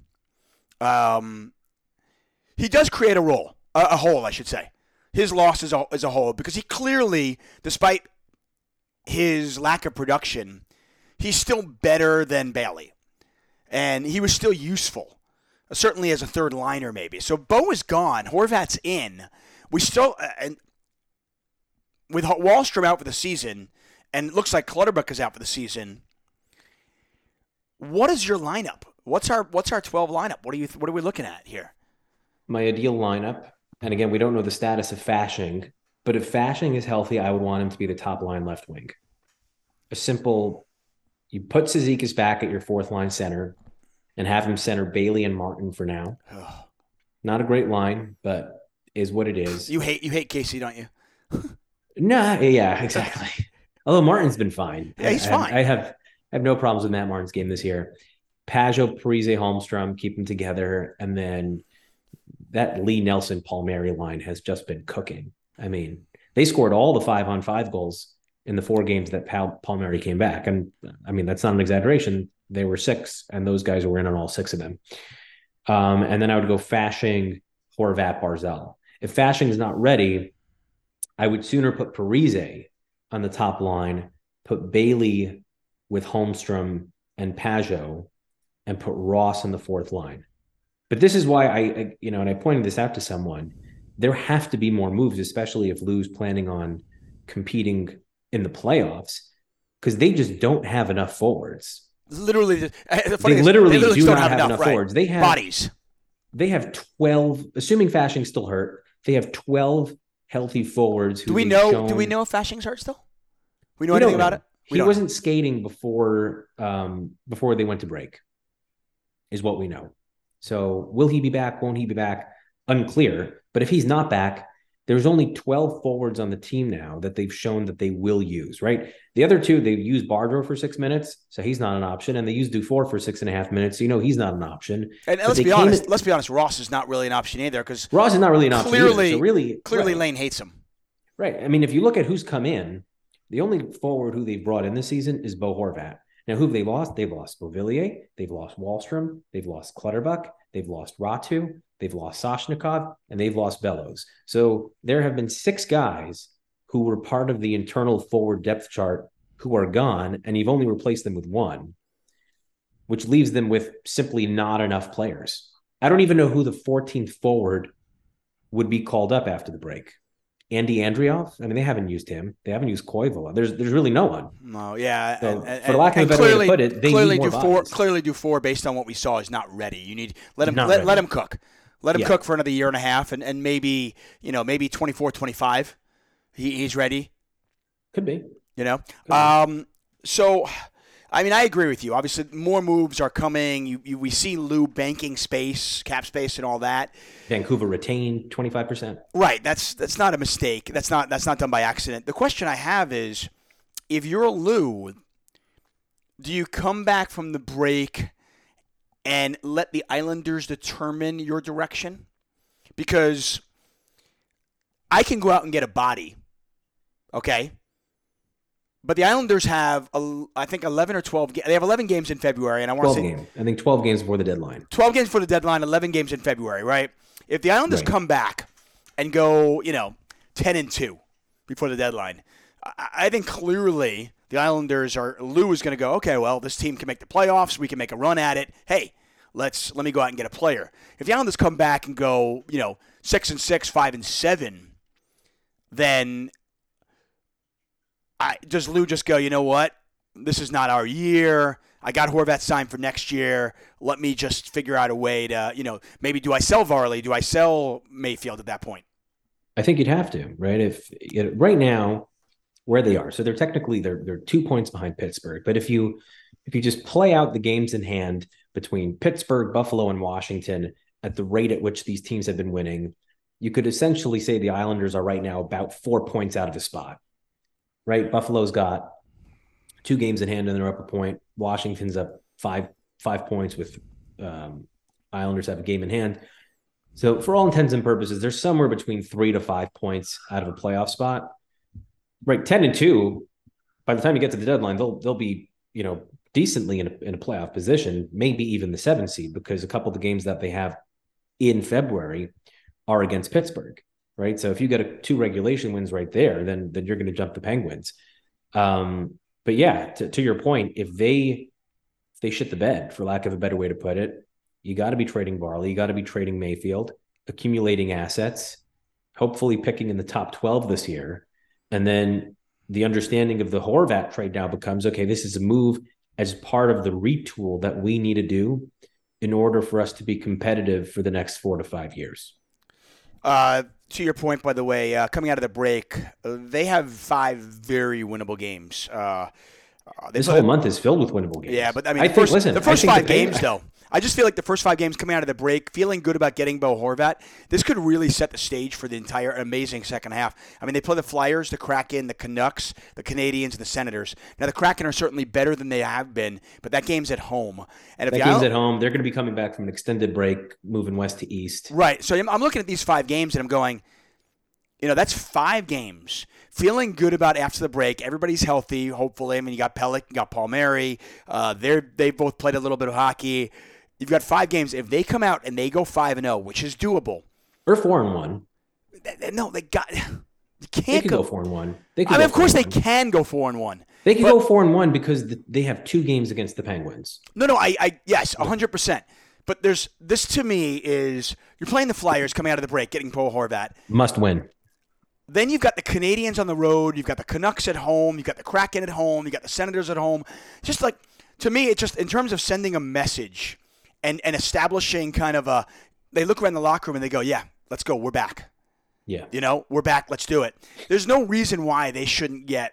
he does create a hole, I should say. His loss is a hole, because he clearly, despite his lack of production, he's still better than Bailey. And he was still useful, certainly as a third liner maybe. So Bo is gone. Horvat's in. We still, and with Wahlstrom out for the season, and it looks like Clutterbuck is out for the season, what is your lineup? What's our 12 lineup? What are we looking at here? My ideal lineup, and again, we don't know the status of Fashing, but if Fashing is healthy, I would want him to be the top line left wing. A simple, you put Cizikas back at your fourth line center and have him center Bailey and Martin for now. Not a great line, but is what it is. You hate Casey, don't you? No, yeah, exactly. Although Martin's been fine. Yeah, he's fine. I have no problems with Matt Martin's game this year. Pajot, Parise, Holmstrom, keep them together. And then that Lee Nelson Palmieri line has just been cooking. I mean, they scored all the 5-on-5 goals in the 4 games that Palmieri came back. And I mean, that's not an exaggeration. They were 6, and those guys were in on all 6 of them. And then I would go Fashing, Horvat, Barzal. If Fashing is not ready, I would sooner put Parise on the top line, put Bailey with Holmstrom and Pajot, and put Ross on the fourth line. But this is why and I pointed this out to someone, there have to be more moves, especially if Lou's planning on competing in the playoffs, because they just don't have enough forwards. Literally, they literally do not have enough forwards. They have bodies. They have 12, assuming Fashing's still hurt, they have 12 healthy forwards. Do we know if Fashing's hurt still? We know anything about it? He wasn't skating before they went to break, is what we know. So will he be back? Won't he be back? Unclear. But if he's not back, there's only 12 forwards on the team now that they've shown that they will use, right? The other 2, they've used Bardreau for 6 minutes, so he's not an option. And they used Dufour for 6.5 minutes, so he's not an option. And let's be honest, Ross is not really an option either, because Ross is not really an option clearly, either. So clearly Lane hates him. Right. I mean, if you look at who's come in, the only forward who they've brought in this season is Bo Horvat. Now, who have they lost? They've lost Beauvillier, they've lost Wallstrom, they've lost Clutterbuck, they've lost Ratu, they've lost Soshnikov, and they've lost Bellows. So there have been 6 guys who were part of the internal forward depth chart who are gone, and you've only replaced them with 1, which leaves them with simply not enough players. I don't even know who the 14th forward would be called up after the break. Andy Andriov? I mean, they haven't used him. They haven't used Koivu. There's really no one. No, yeah. So, for lack of a better way to put it, they need more bodies. Clearly Dufour, based on what we saw, is not ready. You need let him cook. Let him cook for another year and a half, and maybe 24, 25. He's ready. Could be. So, I mean, I agree with you. Obviously, more moves are coming. We see Lou banking space, cap space, and all that. Vancouver retained 25%. Right. That's not a mistake. That's not done by accident. The question I have is, if you're Lou, do you come back from the break and let the Islanders determine your direction? Because I can go out and get a body, okay? But the Islanders have, I think, 11 or 12. They have 11 games in February, and I want to say I think 12 games before the deadline. 12 games before the deadline, 11 games in February, right? If the Islanders come back and go, 10-2 before the deadline, I think clearly the Islanders Lou is going to go, okay, well, this team can make the playoffs. We can make a run at it. Hey, let me go out and get a player. If the Islanders come back and go, 6-6, 5-7, then does Lou just go, you know what? This is not our year. I got Horvat signed for next year. Let me just figure out a way to, maybe do I sell Varley? Do I sell Mayfield at that point? I think you'd have to, right? If right now where they are, so they're technically they're 2 points behind Pittsburgh. But if you just play out the games in hand between Pittsburgh, Buffalo, and Washington at the rate at which these teams have been winning, you could essentially say the Islanders are right now about 4 points out of a spot. Right? Buffalo's got 2 games in hand and they're up a point. Washington's up five points with Islanders have a game in hand. So for all intents and purposes, they're somewhere between 3 to 5 points out of a playoff spot. Right, 10-2. By the time you get to the deadline, they'll be decently in a playoff position, maybe even the 7th seed, because a couple of the games that they have in February are against Pittsburgh. Right. So if you get 2 regulation wins right there, then you're going to jump the Penguins. But yeah, to your point, if they shit the bed, for lack of a better way to put it, you got to be trading Varley. You got to be trading Mayfield, accumulating assets, hopefully picking in the top 12 this year. And then the understanding of the Horvat trade now becomes, okay, this is a move as part of the retool that we need to do in order for us to be competitive for the next 4 to 5 years. To your point, by the way, coming out of the break, they have 5 very winnable games. This whole month is filled with winnable games. Yeah, but I mean, the first 5 games, though. I just feel like the first 5 games coming out of the break, feeling good about getting Bo Horvat, this could really set the stage for the entire amazing second half. I mean, they play the Flyers, the Kraken, the Canucks, the Canadiens, and the Senators. Now, the Kraken are certainly better than they have been, but that game's at home. And if that game's at home, they're going to be coming back from an extended break, moving west to east. Right. So I'm looking at these 5 games, and I'm going, that's 5 games. Feeling good about after the break. Everybody's healthy, hopefully. I mean, you got Pelech, you got Palmieri. They both played a little bit of hockey. You've got 5 games. If they come out and they go 5-0, which is doable. Or 4-1. No, they can't they could go 4-1. Of course they can go 4-1. They can go 4-1 because they have 2 games against the Penguins. No, yes, 100%. But this to me is you're playing the Flyers coming out of the break, getting Bo Horvat. Must win. Then you've got the Canadiens on the road. You've got the Canucks at home. You've got the Kraken at home. You've got the Senators at home. Just like, to me, it's just in terms of sending a message and establishing kind of they look around the locker room and they go, yeah, let's go. We're back. Yeah. We're back. Let's do it. There's no reason why they shouldn't get,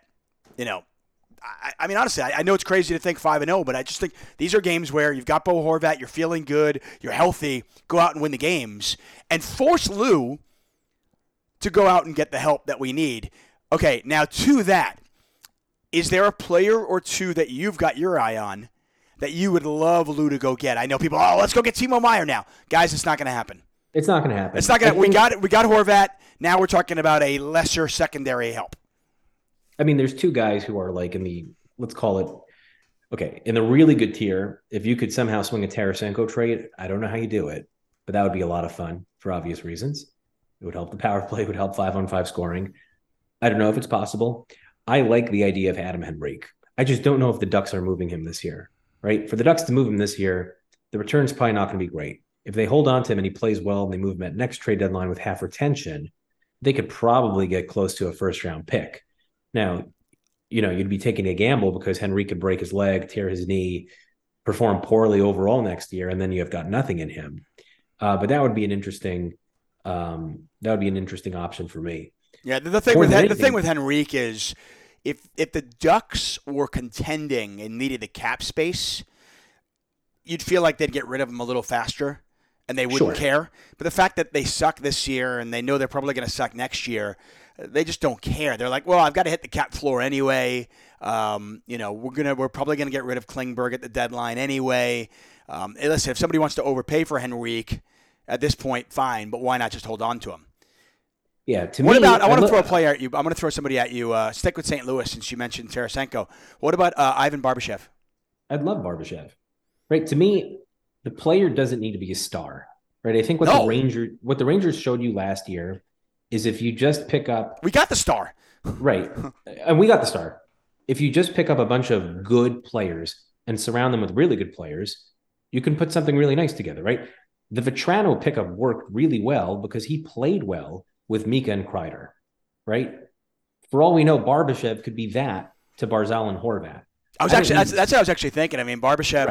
I mean, honestly, I know it's crazy to think 5-0, but I just think these are games where you've got Bo Horvat, you're feeling good, you're healthy, go out and win the games, and force Lou to go out and get the help that we need. Okay, now to that, is there a player or two that you've got your eye on that you would love Lou to go get? I know people, let's go get Timo Meier now. Guys, it's not going to happen. It's not going to happen. It's not going to. We got Horvat. Now we're talking about a lesser secondary help. I mean, there's 2 guys who are like in the, let's call it, okay, in the really good tier. If you could somehow swing a Tarasenko trade, I don't know how you do it, but that would be a lot of fun for obvious reasons. It would help the power play. It would help 5-on-5 scoring. I don't know if it's possible. I like the idea of Adam Henrique. I just don't know if the Ducks are moving him this year, right? For the Ducks to move him this year, the return's probably not going to be great. If they hold on to him and he plays well and they move him at next trade deadline with half retention, they could probably get close to a first-round pick. Now, you'd be taking a gamble because Henrique could break his leg, tear his knee, perform poorly overall next year, and then you have got nothing in him. But that would be an interesting option for me. Yeah, the thing with Henrique is if the Ducks were contending and needed the cap space, you'd feel like they'd get rid of him a little faster and they wouldn't care. But the fact that they suck this year and they know they're probably going to suck next year, they just don't care. They're like, well, I've got to hit the cap floor anyway. We're probably gonna get rid of Klingberg at the deadline anyway. Listen, if somebody wants to overpay for Henrique at this point, fine, but why not just hold on to him? Yeah. I want to throw a player at you. I'm going to throw somebody at you. Stick with St. Louis since you mentioned Tarasenko. What about Ivan Barbashev? I'd love Barbashev. Right. To me, the player doesn't need to be a star. Right. I think what the Rangers showed you last year is if you just pick up, we got the star. Right. And we got the star. If you just pick up a bunch of good players and surround them with really good players, you can put something really nice together, right? The Vetrano pickup worked really well because he played well with Mika and Kreider, right? For all we know, Barbashev could be that to Barzal and Horvat. That's what I was actually thinking. I mean, Barbashev,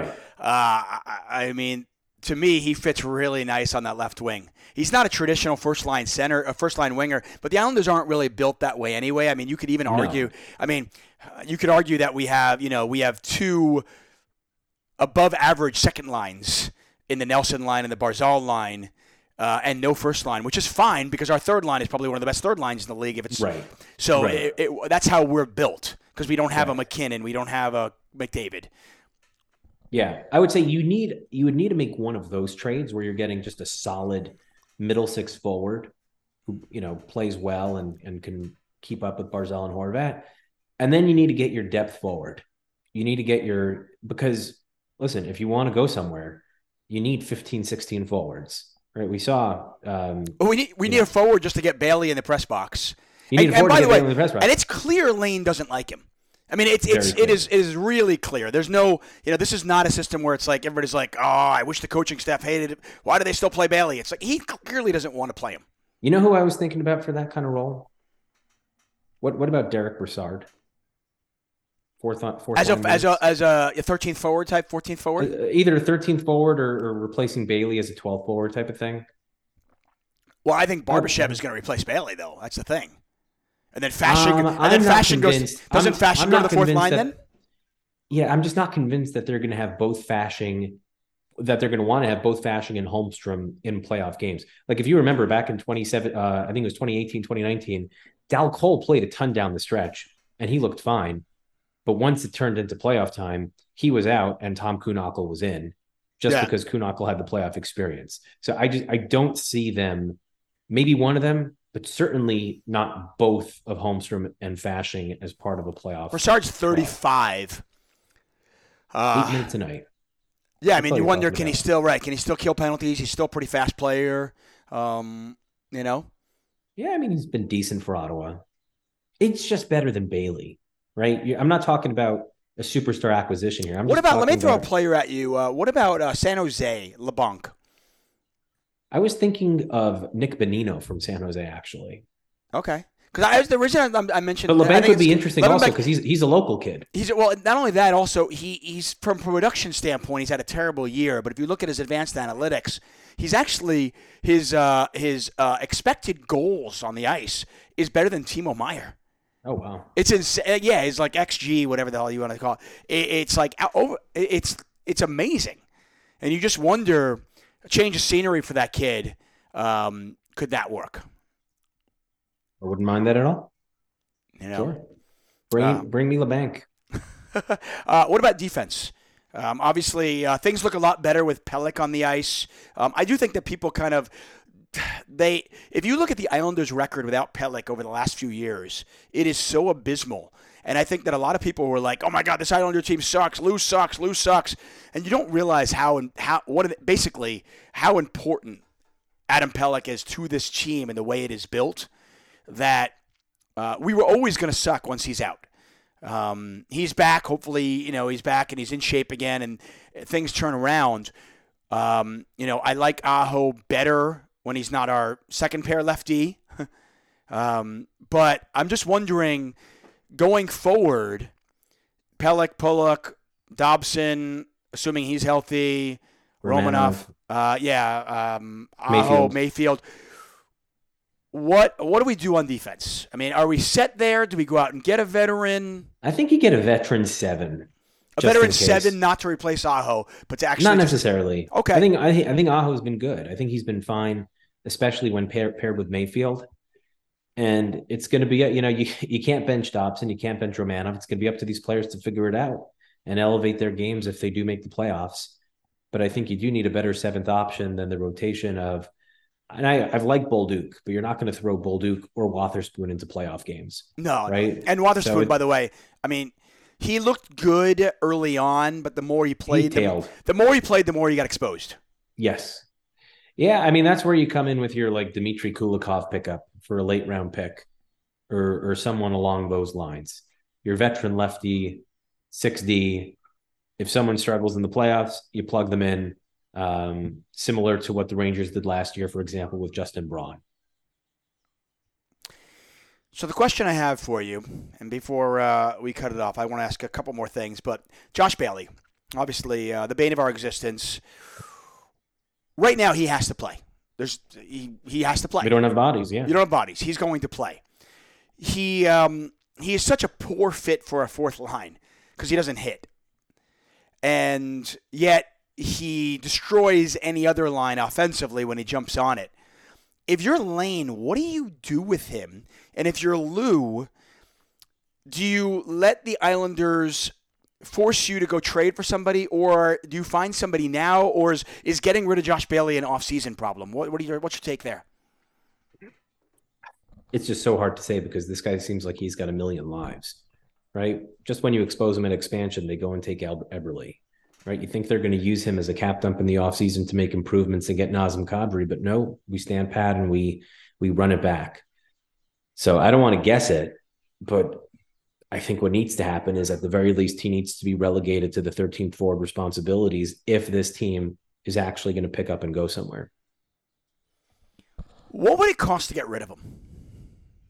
right. To me, he fits really nice on that left wing. He's not a traditional first-line center, a first-line winger, but the Islanders aren't really built that way anyway. I mean, you could even argue. You could argue that we have 2 above-average second lines in the Nelson line and the Barzal line, and no first line, which is fine because our third line is probably one of the best third lines in the league. If it's right. So right. That's how we're built because we don't have a McKinnon, we don't have a McDavid. Yeah, I would say you would need to make one of those trades where you're getting just a solid middle 6 forward who plays well and can keep up with Barzal and Horvat, and then you need to get your depth forward. You need to get because listen, if you want to go somewhere, you need 15, 16 forwards. Right? We saw. We need a forward just to get Bailey in the press box. You need a forward to get Bailey in the press box, and it's clear Lane doesn't like him. I mean, it is really clear. There's no, this is not a system where it's like everybody's like, oh, I wish the coaching staff hated it. Why do they still play Bailey? It's like he clearly doesn't want to play him. You know who I was thinking about for that kind of role? What about Derek Brassard? fourth As a line minutes. 13th forward type, 14th forward. Either 13th forward or replacing Bailey as a 12th forward type of thing. Well, I think Barbashev is going to replace Bailey, though. That's the thing. And then Fashion goes. Doesn't Fashion go to the fourth line then? Yeah, I'm just not convinced that they're going to have both Fasching, that they're going to want to have both Fasching and Holmstrom in playoff games. Like if you remember back in 27, I think it was 2018, 2019, Dal Cole played a ton down the stretch and he looked fine. But once it turned into playoff time, he was out and Tom Kuhnhackl was in just because Kuhnhackl had the playoff experience. So I don't see them, maybe one of them, but certainly not both of Holmstrom and Fasching as part of a playoff. Brassard's 35. 8 minutes a night. Yeah, I mean, you wonder, can he still kill penalties? He's still a pretty fast player, you know? Yeah, I mean, he's been decent for Ottawa. It's just better than Bailey, right? I'm not talking about a superstar acquisition here. Let me throw a player at you. What about San Jose, LeBlanc? I was thinking of Nick Bonino from San Jose, actually. Okay. Because the reason I mentioned, but LeBlanc would be interesting also because he's a local kid. Not only that, also he's from a production standpoint, he's had a terrible year. But if you look at his advanced analytics, he's actually his expected goals on the ice is better than Timo Meier. Oh wow! It's insane. Yeah, it's like XG, whatever the hell you want to call it. It's like it's amazing, and you just wonder, a change of scenery for that kid, could that work? I wouldn't mind that at all. You know, sure. Bring me LeBlanc. What about defense? Obviously, things look a lot better with Pelech on the ice. I do think that people kind of if you look at the Islanders' record without Pelech over the last few years, it is so abysmal. And I think that a lot of people were like, "Oh my God, this Islander team sucks. Lou sucks. And you don't realize how important Adam Pelech is to this team and the way it is built. That we were always going to suck once he's out. He's back. Hopefully, he's back and he's in shape again and things turn around. I like Aho better when he's not our second pair lefty. But I'm just wondering, going forward, Pelech, Pulock, Dobson, assuming he's healthy, Romanov, Aho, Mayfield. What do we do on defense? I mean, are we set there? Do we go out and get a veteran? I think you get a veteran 7. A veteran 7, not to replace Aho, but to actually not necessarily. Okay. I think Aho's been good. I think he's been fine, especially when paired with Mayfield. And it's going to be, you can't bench Dobson, you can't bench Romanov. It's going to be up to these players to figure it out and elevate their games if they do make the playoffs. But I think you do need a better 7th option than the rotation of. And I've liked Bolduc, but you're not going to throw Bolduc or Wotherspoon into playoff games. No, right? And Wotherspoon, by the way, I mean, he looked good early on, but the more he played, the more he got exposed. Yes. Yeah, I mean, that's where you come in with your Dmitry Kulikov pickup for a late round pick or someone along those lines. Your veteran lefty, 6D. If someone struggles in the playoffs, you plug them in. Similar to what the Rangers did last year, for example, with Justin Braun. So the question I have for you, and before we cut it off, I want to ask a couple more things, but Josh Bailey, obviously the bane of our existence. Right now, he has to play. He has to play. We don't have bodies, yeah. You don't have bodies. He's going to play. He is such a poor fit for a fourth line because he doesn't hit. And yet, he destroys any other line offensively when he jumps on it. If you're Lane, what do you do with him? And if you're Lou, do you let the Islanders force you to go trade for somebody, or do you find somebody now, or is getting rid of Josh Bailey an off-season problem? What's your take there? It's just so hard to say because this guy seems like he's got a million lives, right? Just when you expose him in expansion, they go and take Eberle. Right, you think they're going to use him as a cap dump in the offseason to make improvements and get Nazem Kadri, but no, we stand pat and we run it back. So I don't want to guess it, but I think what needs to happen is at the very least he needs to be relegated to the 13th forward responsibilities if this team is actually going to pick up and go somewhere. What would it cost to get rid of him?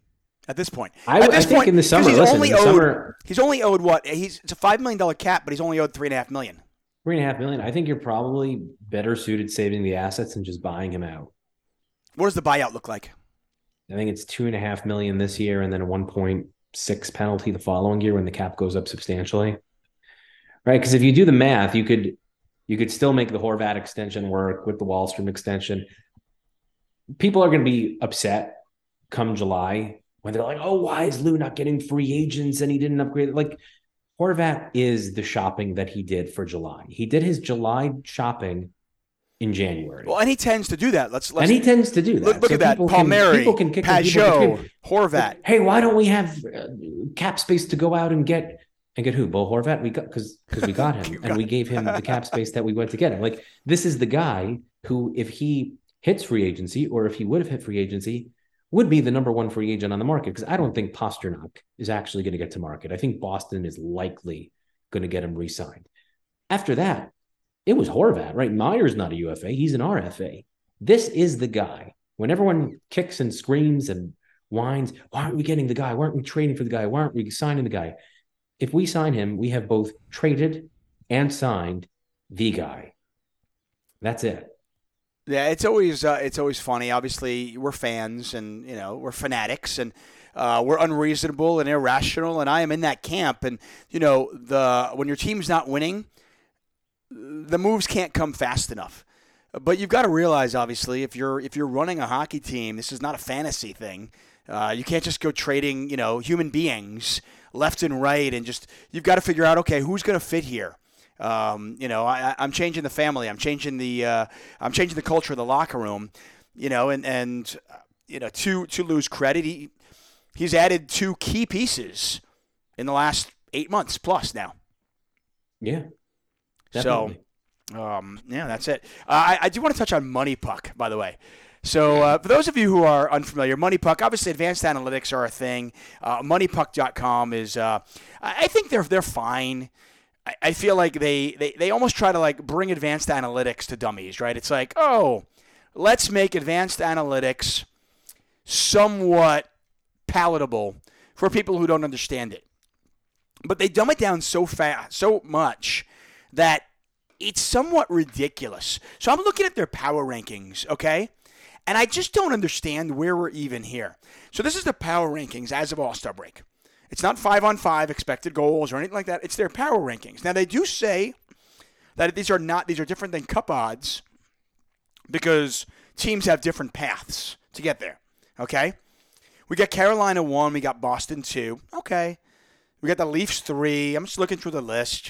at this point. I, At I this think point, in the 'cause summer, listen, in the summer, he's only owed what? It's a $5 million cap, but he's only owed $3.5 million. $3.5 million. I think you're probably better suited saving the assets and just buying him out. What does the buyout look like? I think it's $2.5 million this year, and then a 1.6 penalty the following year when the cap goes up substantially. Right? Because if you do the math, you could still make the Horvat extension work with the Wallstrom extension. People are going to be upset come July when they're like, "Oh, why is Lou not getting free agents and he didn't upgrade?" Like, Horvat is the shopping that he did for July. He did his July shopping in January. Well, and he tends to do that. And he tends to do that. Look at that. Palmieri, Pajot, Horvat. Hey, why don't we have cap space to go out and get who? Bo Horvat? We got because we got him and we gave him the cap space that we went to get him. Like, this is the guy who, if he hits free agency, or if he would have hit free agency, would be the number one free agent on the market. Because I don't think Pasternak is actually going to get to market. I think Boston is likely going to get him re-signed. After that, it was Horvat, right? Meyer's not a UFA. He's an RFA. This is the guy. When everyone kicks and screams and whines, why aren't we getting the guy? Why aren't we trading for the guy? Why aren't we signing the guy? If we sign him, we have both traded and signed the guy. That's it. Yeah, it's always funny. Obviously, we're fans, and we're fanatics, and we're unreasonable and irrational, and I am in that camp. And when your team's not winning, the moves can't come fast enough. But you've got to realize, obviously, if you're running a hockey team, this is not a fantasy thing. You can't just go trading, human beings left and right, and you've got to figure out, okay, who's going to fit here. I'm changing the family. I'm changing the culture of the locker room. To Lou's credit, he's added 2 key pieces in the last 8 months plus now. Yeah. Definitely. So, that's it. I do want to touch on Money Puck, by the way. So, for those of you who are unfamiliar, Money Puck, obviously advanced analytics are a thing. MoneyPuck.com is, I think they're fine. I feel like they almost try to like bring advanced analytics to dummies, right? It's like, oh, let's make advanced analytics somewhat palatable for people who don't understand it. But they dumb it down so much that it's somewhat ridiculous. So I'm looking at their power rankings, okay? And I just don't understand where we're even here. So this is the power rankings as of All-Star break. It's not 5-on-5 expected goals or anything like that. It's their power rankings. Now, they do say that these are different than cup odds because teams have different paths to get there, okay? We got Carolina 1. We got Boston 2. Okay. We got the Leafs 3. I'm just looking through the list.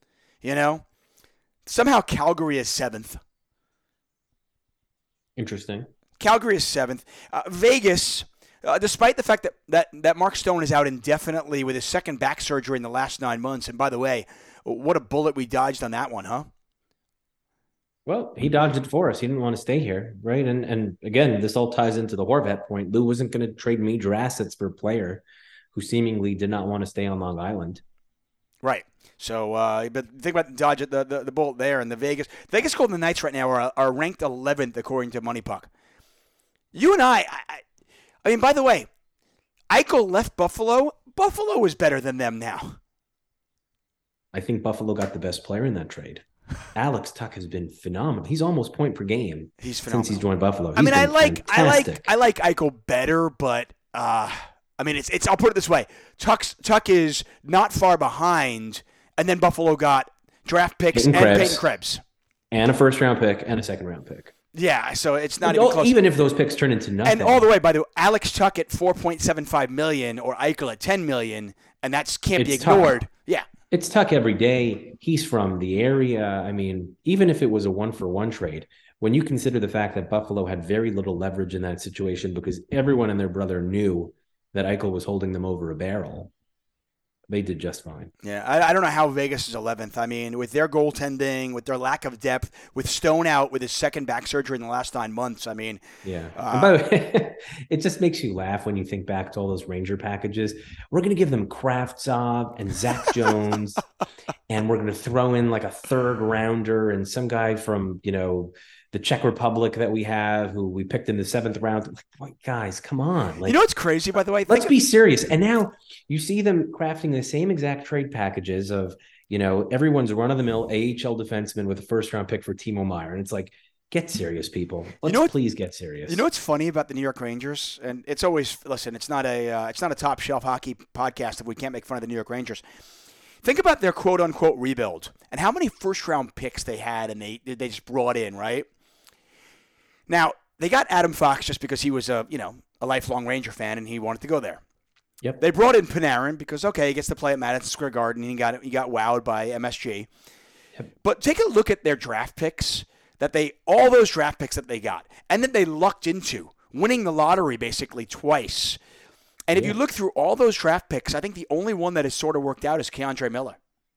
Somehow Calgary is 7th. Interesting. Calgary is 7th. Vegas, despite the fact that Mark Stone is out indefinitely with his second back surgery in the last 9 months, and by the way, what a bullet we dodged on that one, huh? Well, he dodged it for us. He didn't want to stay here, right? And again, this all ties into the Horvat point. Lou wasn't going to trade major assets for a player who seemingly did not want to stay on Long Island. Right. So, but think about the bullet there, and the Vegas Golden Knights right now are ranked 11th according to Money Puck. You and I mean, by the way, Eichel left Buffalo. Buffalo is better than them now. I think Buffalo got the best player in that trade. Alex Tuch has been phenomenal. He's almost point per game. He's phenomenal since he's joined Buffalo. I like Eichel better, but it's I'll put it this way: Tuch is not far behind, and then Buffalo got draft picks Peyton Krebs, and a first-round pick and a second-round pick. Yeah, so it's not even close. Even if those picks turn into nothing. And all the way, by the way, Alex Tuch at $4.75 million or Eichel at $10 million, and that can't be ignored. Tuch. Yeah. It's Tuch every day. He's from the area. I mean, even if it was a 1-for-1 trade, when you consider the fact that Buffalo had very little leverage in that situation because everyone and their brother knew that Eichel was holding them over a barrel, they did just fine. Yeah, I don't know how Vegas is 11th. I mean, with their goaltending, with their lack of depth, with Stone out with his second back surgery in the last 9 months, I mean. Yeah. And by the way, it just makes you laugh when you think back to all those Ranger packages. We're going to give them Kravtsov and Zach Jones, and we're going to throw in like a third rounder and some guy from, the Czech Republic that we have, who we picked in the 7th round. Like, guys, come on. Like, You know what's crazy, by the way? let's be serious. And now you see them crafting the same exact trade packages of, everyone's run-of-the-mill AHL defenseman with a first-round pick for Timo Meier. And it's like, get serious, people. Let's please get serious. You know what's funny about the New York Rangers? And it's always, listen, it's not a top shelf hockey podcast if we can't make fun of the New York Rangers. Think about their quote-unquote rebuild and how many first-round picks they had and they just brought in, right? Now, they got Adam Fox just because he was a lifelong Ranger fan and he wanted to go there. Yep. They brought in Panarin because, he gets to play at Madison Square Garden and he got wowed by MSG. Yep. But take a look at their draft picks all those draft picks that they got and that they lucked into, winning the lottery basically twice. And if you look through all those draft picks, I think the only one that has sort of worked out is K'Andre Miller.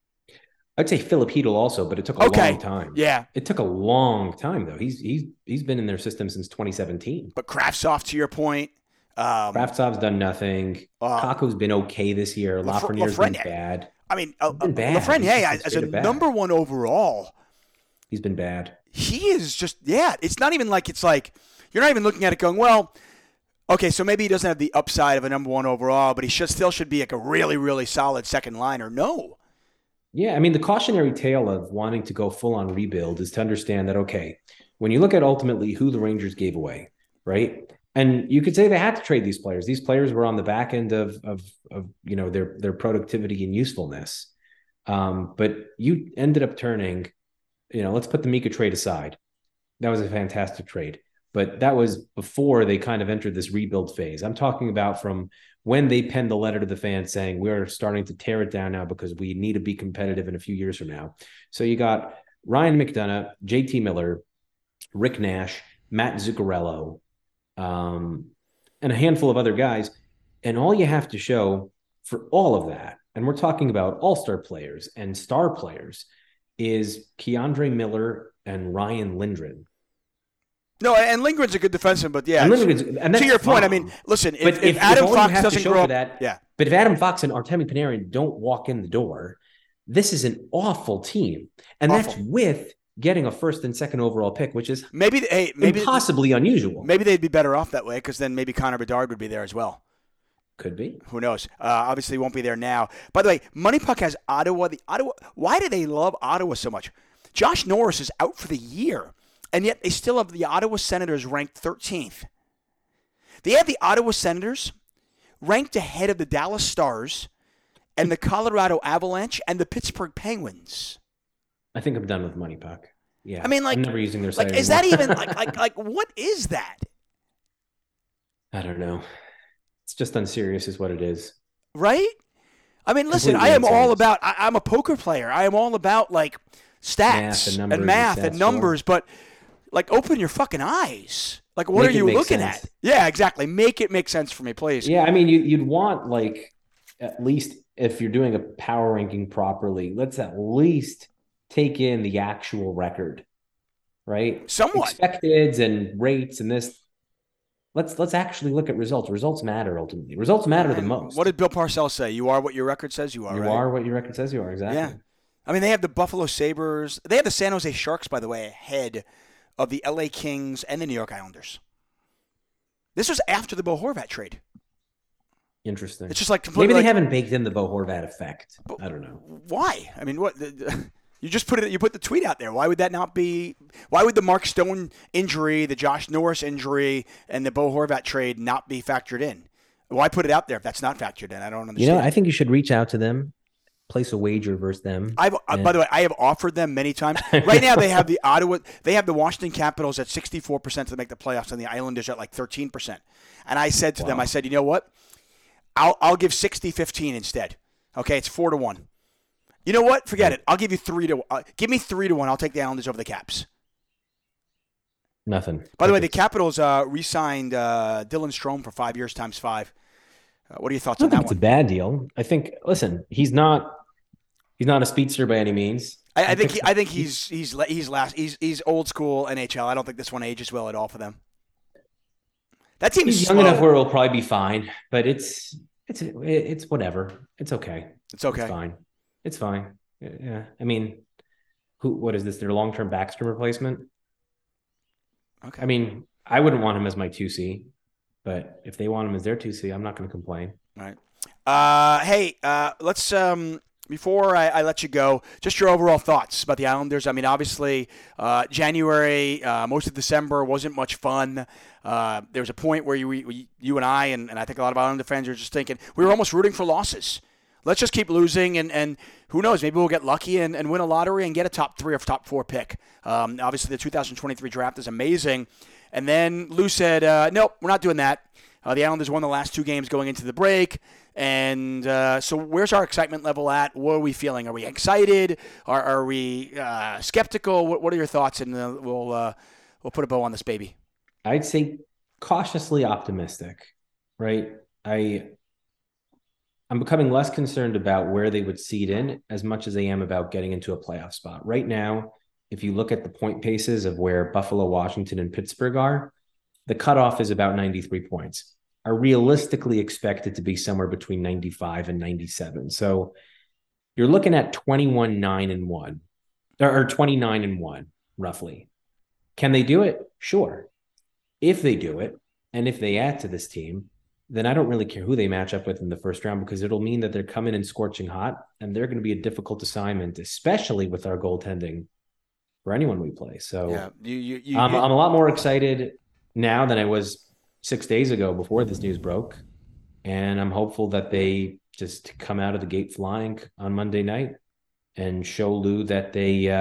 I'd say Filip Chytil also, but it took a long time. Yeah. It took a long time, though. He's been in their system since 2017. But Kravtsov, to your point. Kravtsov's done nothing. Kakko's been okay this year. Lafreniere's been bad. I mean, Lafreniere, as a number one overall. He's been bad. He is just, it's not even like you're not even looking at it going, well, okay, so maybe he doesn't have the upside of a number one overall, but he still should be like a really, really solid second liner. No. Yeah, I mean, the cautionary tale of wanting to go full-on rebuild is to understand that, okay, when you look at ultimately who the Rangers gave away, right? And you could say they had to trade these players. These players were on the back end of their productivity and usefulness. But you ended up turning, let's put the Mika trade aside. That was a fantastic trade. But that was before they kind of entered this rebuild phase. I'm talking about from when they penned the letter to the fans saying we're starting to tear it down now because we need to be competitive in a few years from now. So you got Ryan McDonough, JT Miller, Rick Nash, Matt Zuccarello, and a handful of other guys. And all you have to show for all of that, and we're talking about all-star players and star players, is K'Andre Miller and Ryan Lindgren. No, and Lindgren's a good defenseman, but yeah. And to your point, I mean, listen, if Adam Fox doesn't grow up, But if Adam Fox and Artemi Panarin don't walk in the door, this is an awful team, and that's with getting a first and second overall pick, which is maybe impossibly unusual. Maybe they'd be better off that way because then maybe Connor Bedard would be there as well. Could be. Who knows? Obviously, he won't be there now. By the way, Money Puck has Ottawa. Why do they love Ottawa so much? Josh Norris is out for the year. And yet they still have the Ottawa Senators ranked 13th. They have the Ottawa Senators ranked ahead of the Dallas Stars and the Colorado Avalanche and the Pittsburgh Penguins. I think I'm done with Money Puck. Yeah. I mean, I'm never using their site is that even like what is that? I don't know. It's just unserious is what it is. Right? I mean, listen, I am all about I'm a poker player. I am all about stats and math and numbers, but open your fucking eyes. What are you looking at? Yeah, exactly. Make it make sense for me, please. Yeah, I mean, you'd want, at least if you're doing a power ranking properly, let's at least take in the actual record, right? Somewhat. Expecteds and rates and this. Let's actually look at results. Results matter ultimately. Results matter the most. What did Bill Parcells say? You are what your record says you are, You are what your record says you are, exactly. Yeah. I mean, they have the Buffalo Sabres. They have the San Jose Sharks, by the way, ahead of the LA Kings and the New York Islanders. This was after the Bo Horvat trade. Interesting. It's just completely. Maybe they haven't baked in the Bo Horvat effect. I don't know. Why? I mean, what? You just put it. You put the tweet out there. Why would that not be? Why would the Mark Stone injury, the Josh Norris injury, and the Bo Horvat trade not be factored in? Why put it out there if that's not factored in? I don't understand. I think you should reach out to them. Place a wager versus them. By the way, I have offered them many times. Right now, they have the Washington Capitals at 64% to make the playoffs, and the Islanders at 13%. And I said to them, you know what? I'll give 60-15 instead. Okay, it's 4-1. You know what? Forget it. I'll give you 3-1. Give me 3-1. I'll take the Islanders over the Caps. Nothing. By the way, the Capitals re-signed Dylan Strome for 5 years times 5. What are your thoughts on that one? It's a bad deal. I think. Listen, he's not a speedster by any means. I think he's old school NHL. I don't think this one ages well at all for them. That team is young enough where it'll probably be fine, but it's whatever. It's okay. It's okay. It's fine. It's fine. Yeah. I mean, what is this? Their long-term Backstrom replacement? Okay. I mean, I wouldn't want him as my 2C, but if they want him as their 2C, I'm not going to complain. All right. Hey, let's before I let you go, just your overall thoughts about the Islanders. I mean, obviously, January, most of December wasn't much fun. There was a point where you and I, and I think a lot of Islander fans are just thinking we were almost rooting for losses. Let's just keep losing, and who knows? Maybe we'll get lucky and win a lottery and get a top 3 or top 4 pick. Obviously, the 2023 draft is amazing. And then Lou said, nope, we're not doing that. The Islanders won the last 2 games going into the break. And so where's our excitement level at? What are we feeling? Are we excited? Are we skeptical? What are your thoughts? And we'll put a bow on this baby. I'd say cautiously optimistic, right? I'm becoming less concerned about where they would seed in as much as I am about getting into a playoff spot. Right now, if you look at the point paces of where Buffalo, Washington, and Pittsburgh are, the cutoff is about 93 points. Are realistically expected to be somewhere between 95 and 97. So you're looking at 21-9-1 or 29-1 roughly. Can they do it? Sure. If they do it, and if they add to this team, then I don't really care who they match up with in the first round, because it'll mean that they're coming in scorching hot, and they're going to be a difficult assignment, especially with our goaltending for anyone we play. So yeah, I'm a lot more excited now than I was 6 days ago before this news broke. And I'm hopeful that they just come out of the gate flying on Monday night and show Lou that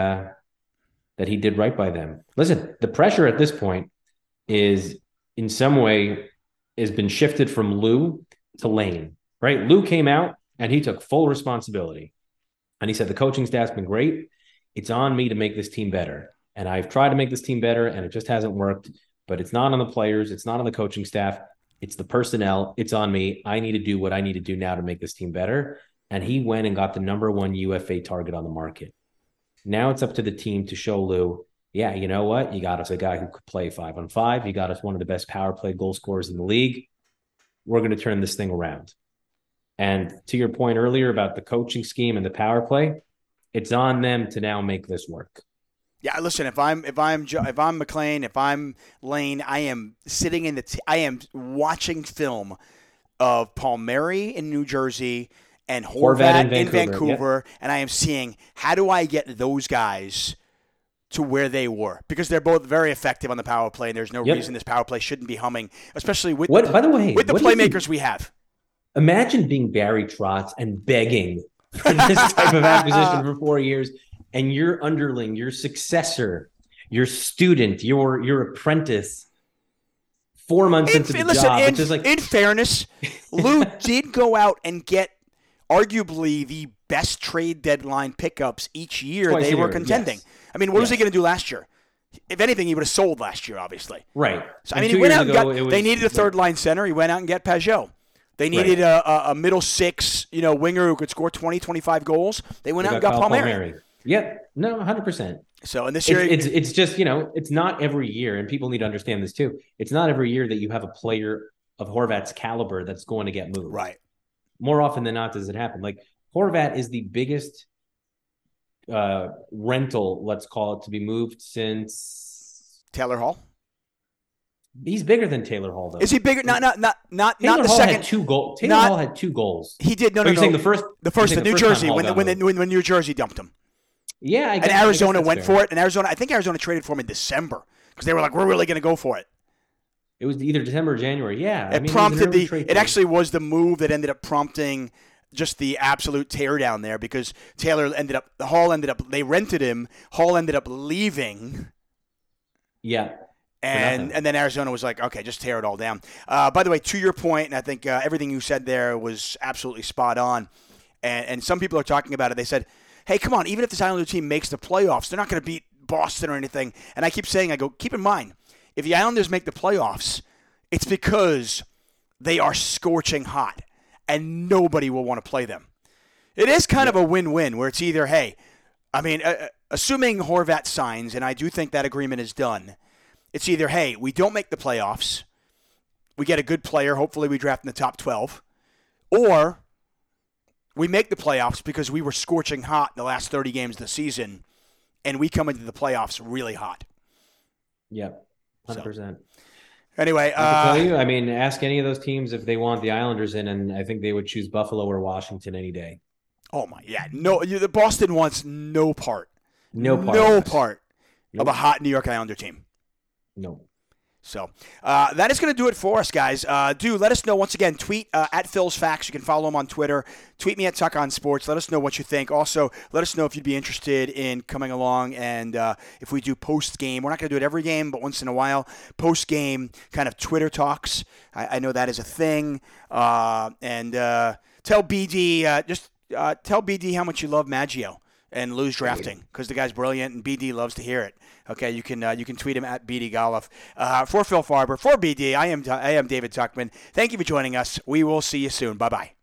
that he did right by them. Listen, the pressure at this point is in some way has been shifted from Lou to Lane, right? Lou came out and he took full responsibility. And he said, the coaching staff's been great. It's on me to make this team better. And I've tried to make this team better, and it just hasn't worked. But it's not on the players. It's not on the coaching staff. It's the personnel. It's on me. I need to do what I need to do now to make this team better. And he went and got the #1 UFA target on the market. Now it's up to the team to show Lou, yeah, you know what? You got us a guy who could play 5-on-5. You got us one of the best power play goal scorers in the league. We're going to turn this thing around. And to your point earlier about the coaching scheme and the power play, it's on them to now make this work. Yeah, listen. If I'm McLean, if I'm Lane, I am sitting in I am watching film of Palmieri in New Jersey and Horvat in Vancouver, yep. And I am seeing how do I get those guys to where they were, because they're both very effective on the power play, and there's no reason this power play shouldn't be humming, especially with the playmakers we have. Imagine being Barry Trotz and begging for this type of acquisition for 4 years. And your underling, your successor, your student, your apprentice, 4 months into the job. In fairness, Lou did go out and get arguably the best trade deadline pickups each year they were contending. Yes. I mean, what was he going to do last year? If anything, he would have sold last year, obviously. Right. So, I mean, he went out and they needed a third-line center. He went out and got Pajot. They needed a middle six, winger who could score 20, 25 goals. They went out and got Palmieri. Yep. No, 100%. So in this year, it's just, it's not every year, and people need to understand this too. It's not every year that you have a player of Horvat's caliber that's going to get moved. Right. More often than not does it happen. Like Horvat is the biggest rental, let's call it, to be moved since Taylor Hall. He's bigger than Taylor Hall, though. Is he bigger? Not Taylor the Hall second. Had 2 goals. Taylor Hall had 2 goals. He did. No. You're saying the first, the New Jersey when New Jersey dumped him. Yeah, and Arizona went for it. And I think Arizona traded for him in December because they were like, we're really going to go for it. It was either December or January. Yeah, It actually was the move that ended up prompting just the absolute teardown there, because Hall ended up. They rented him. Hall ended up leaving. Yeah. And then Arizona was like, okay, just tear it all down. By the way, to your point, and I think everything you said there was absolutely spot on. And some people are talking about it. They said, hey, come on, even if this Islander team makes the playoffs, they're not going to beat Boston or anything. And I keep saying, keep in mind, if the Islanders make the playoffs, it's because they are scorching hot, and nobody will want to play them. It is kind of a win-win where it's either, hey, I mean, assuming Horvat signs, and I do think that agreement is done, it's either, hey, we don't make the playoffs, we get a good player, hopefully we draft in the top 12, or we make the playoffs because we were scorching hot in the last 30 games of the season, and we come into the playoffs really hot. Yep. So 100%. anyway, I can tell you, I mean, ask any of those teams if they want the Islanders in, and I think they would choose Buffalo or Washington any day. oh my, yeah, no, the Boston wants no part, No part no of this. part of Nope. a hot New York Islander team. No. So that is going to do it for us, guys. Do let us know once again. Tweet at Phil's Facts. You can follow him on Twitter. Tweet me at Tuck on Sports. Let us know what you think. Also, let us know if you'd be interested in coming along and if we do post game. We're not going to do it every game, but once in a while, post game kind of Twitter talks. I know that is a thing. And tell BD tell BD how much you love Maggio and Lou's drafting, because the guy's brilliant and BD loves to hear it. Okay, you can tweet him at BD Golliff. For Phil Farber, for BD, I am David Tuckman. Thank you for joining us. We will see you soon. Bye-bye.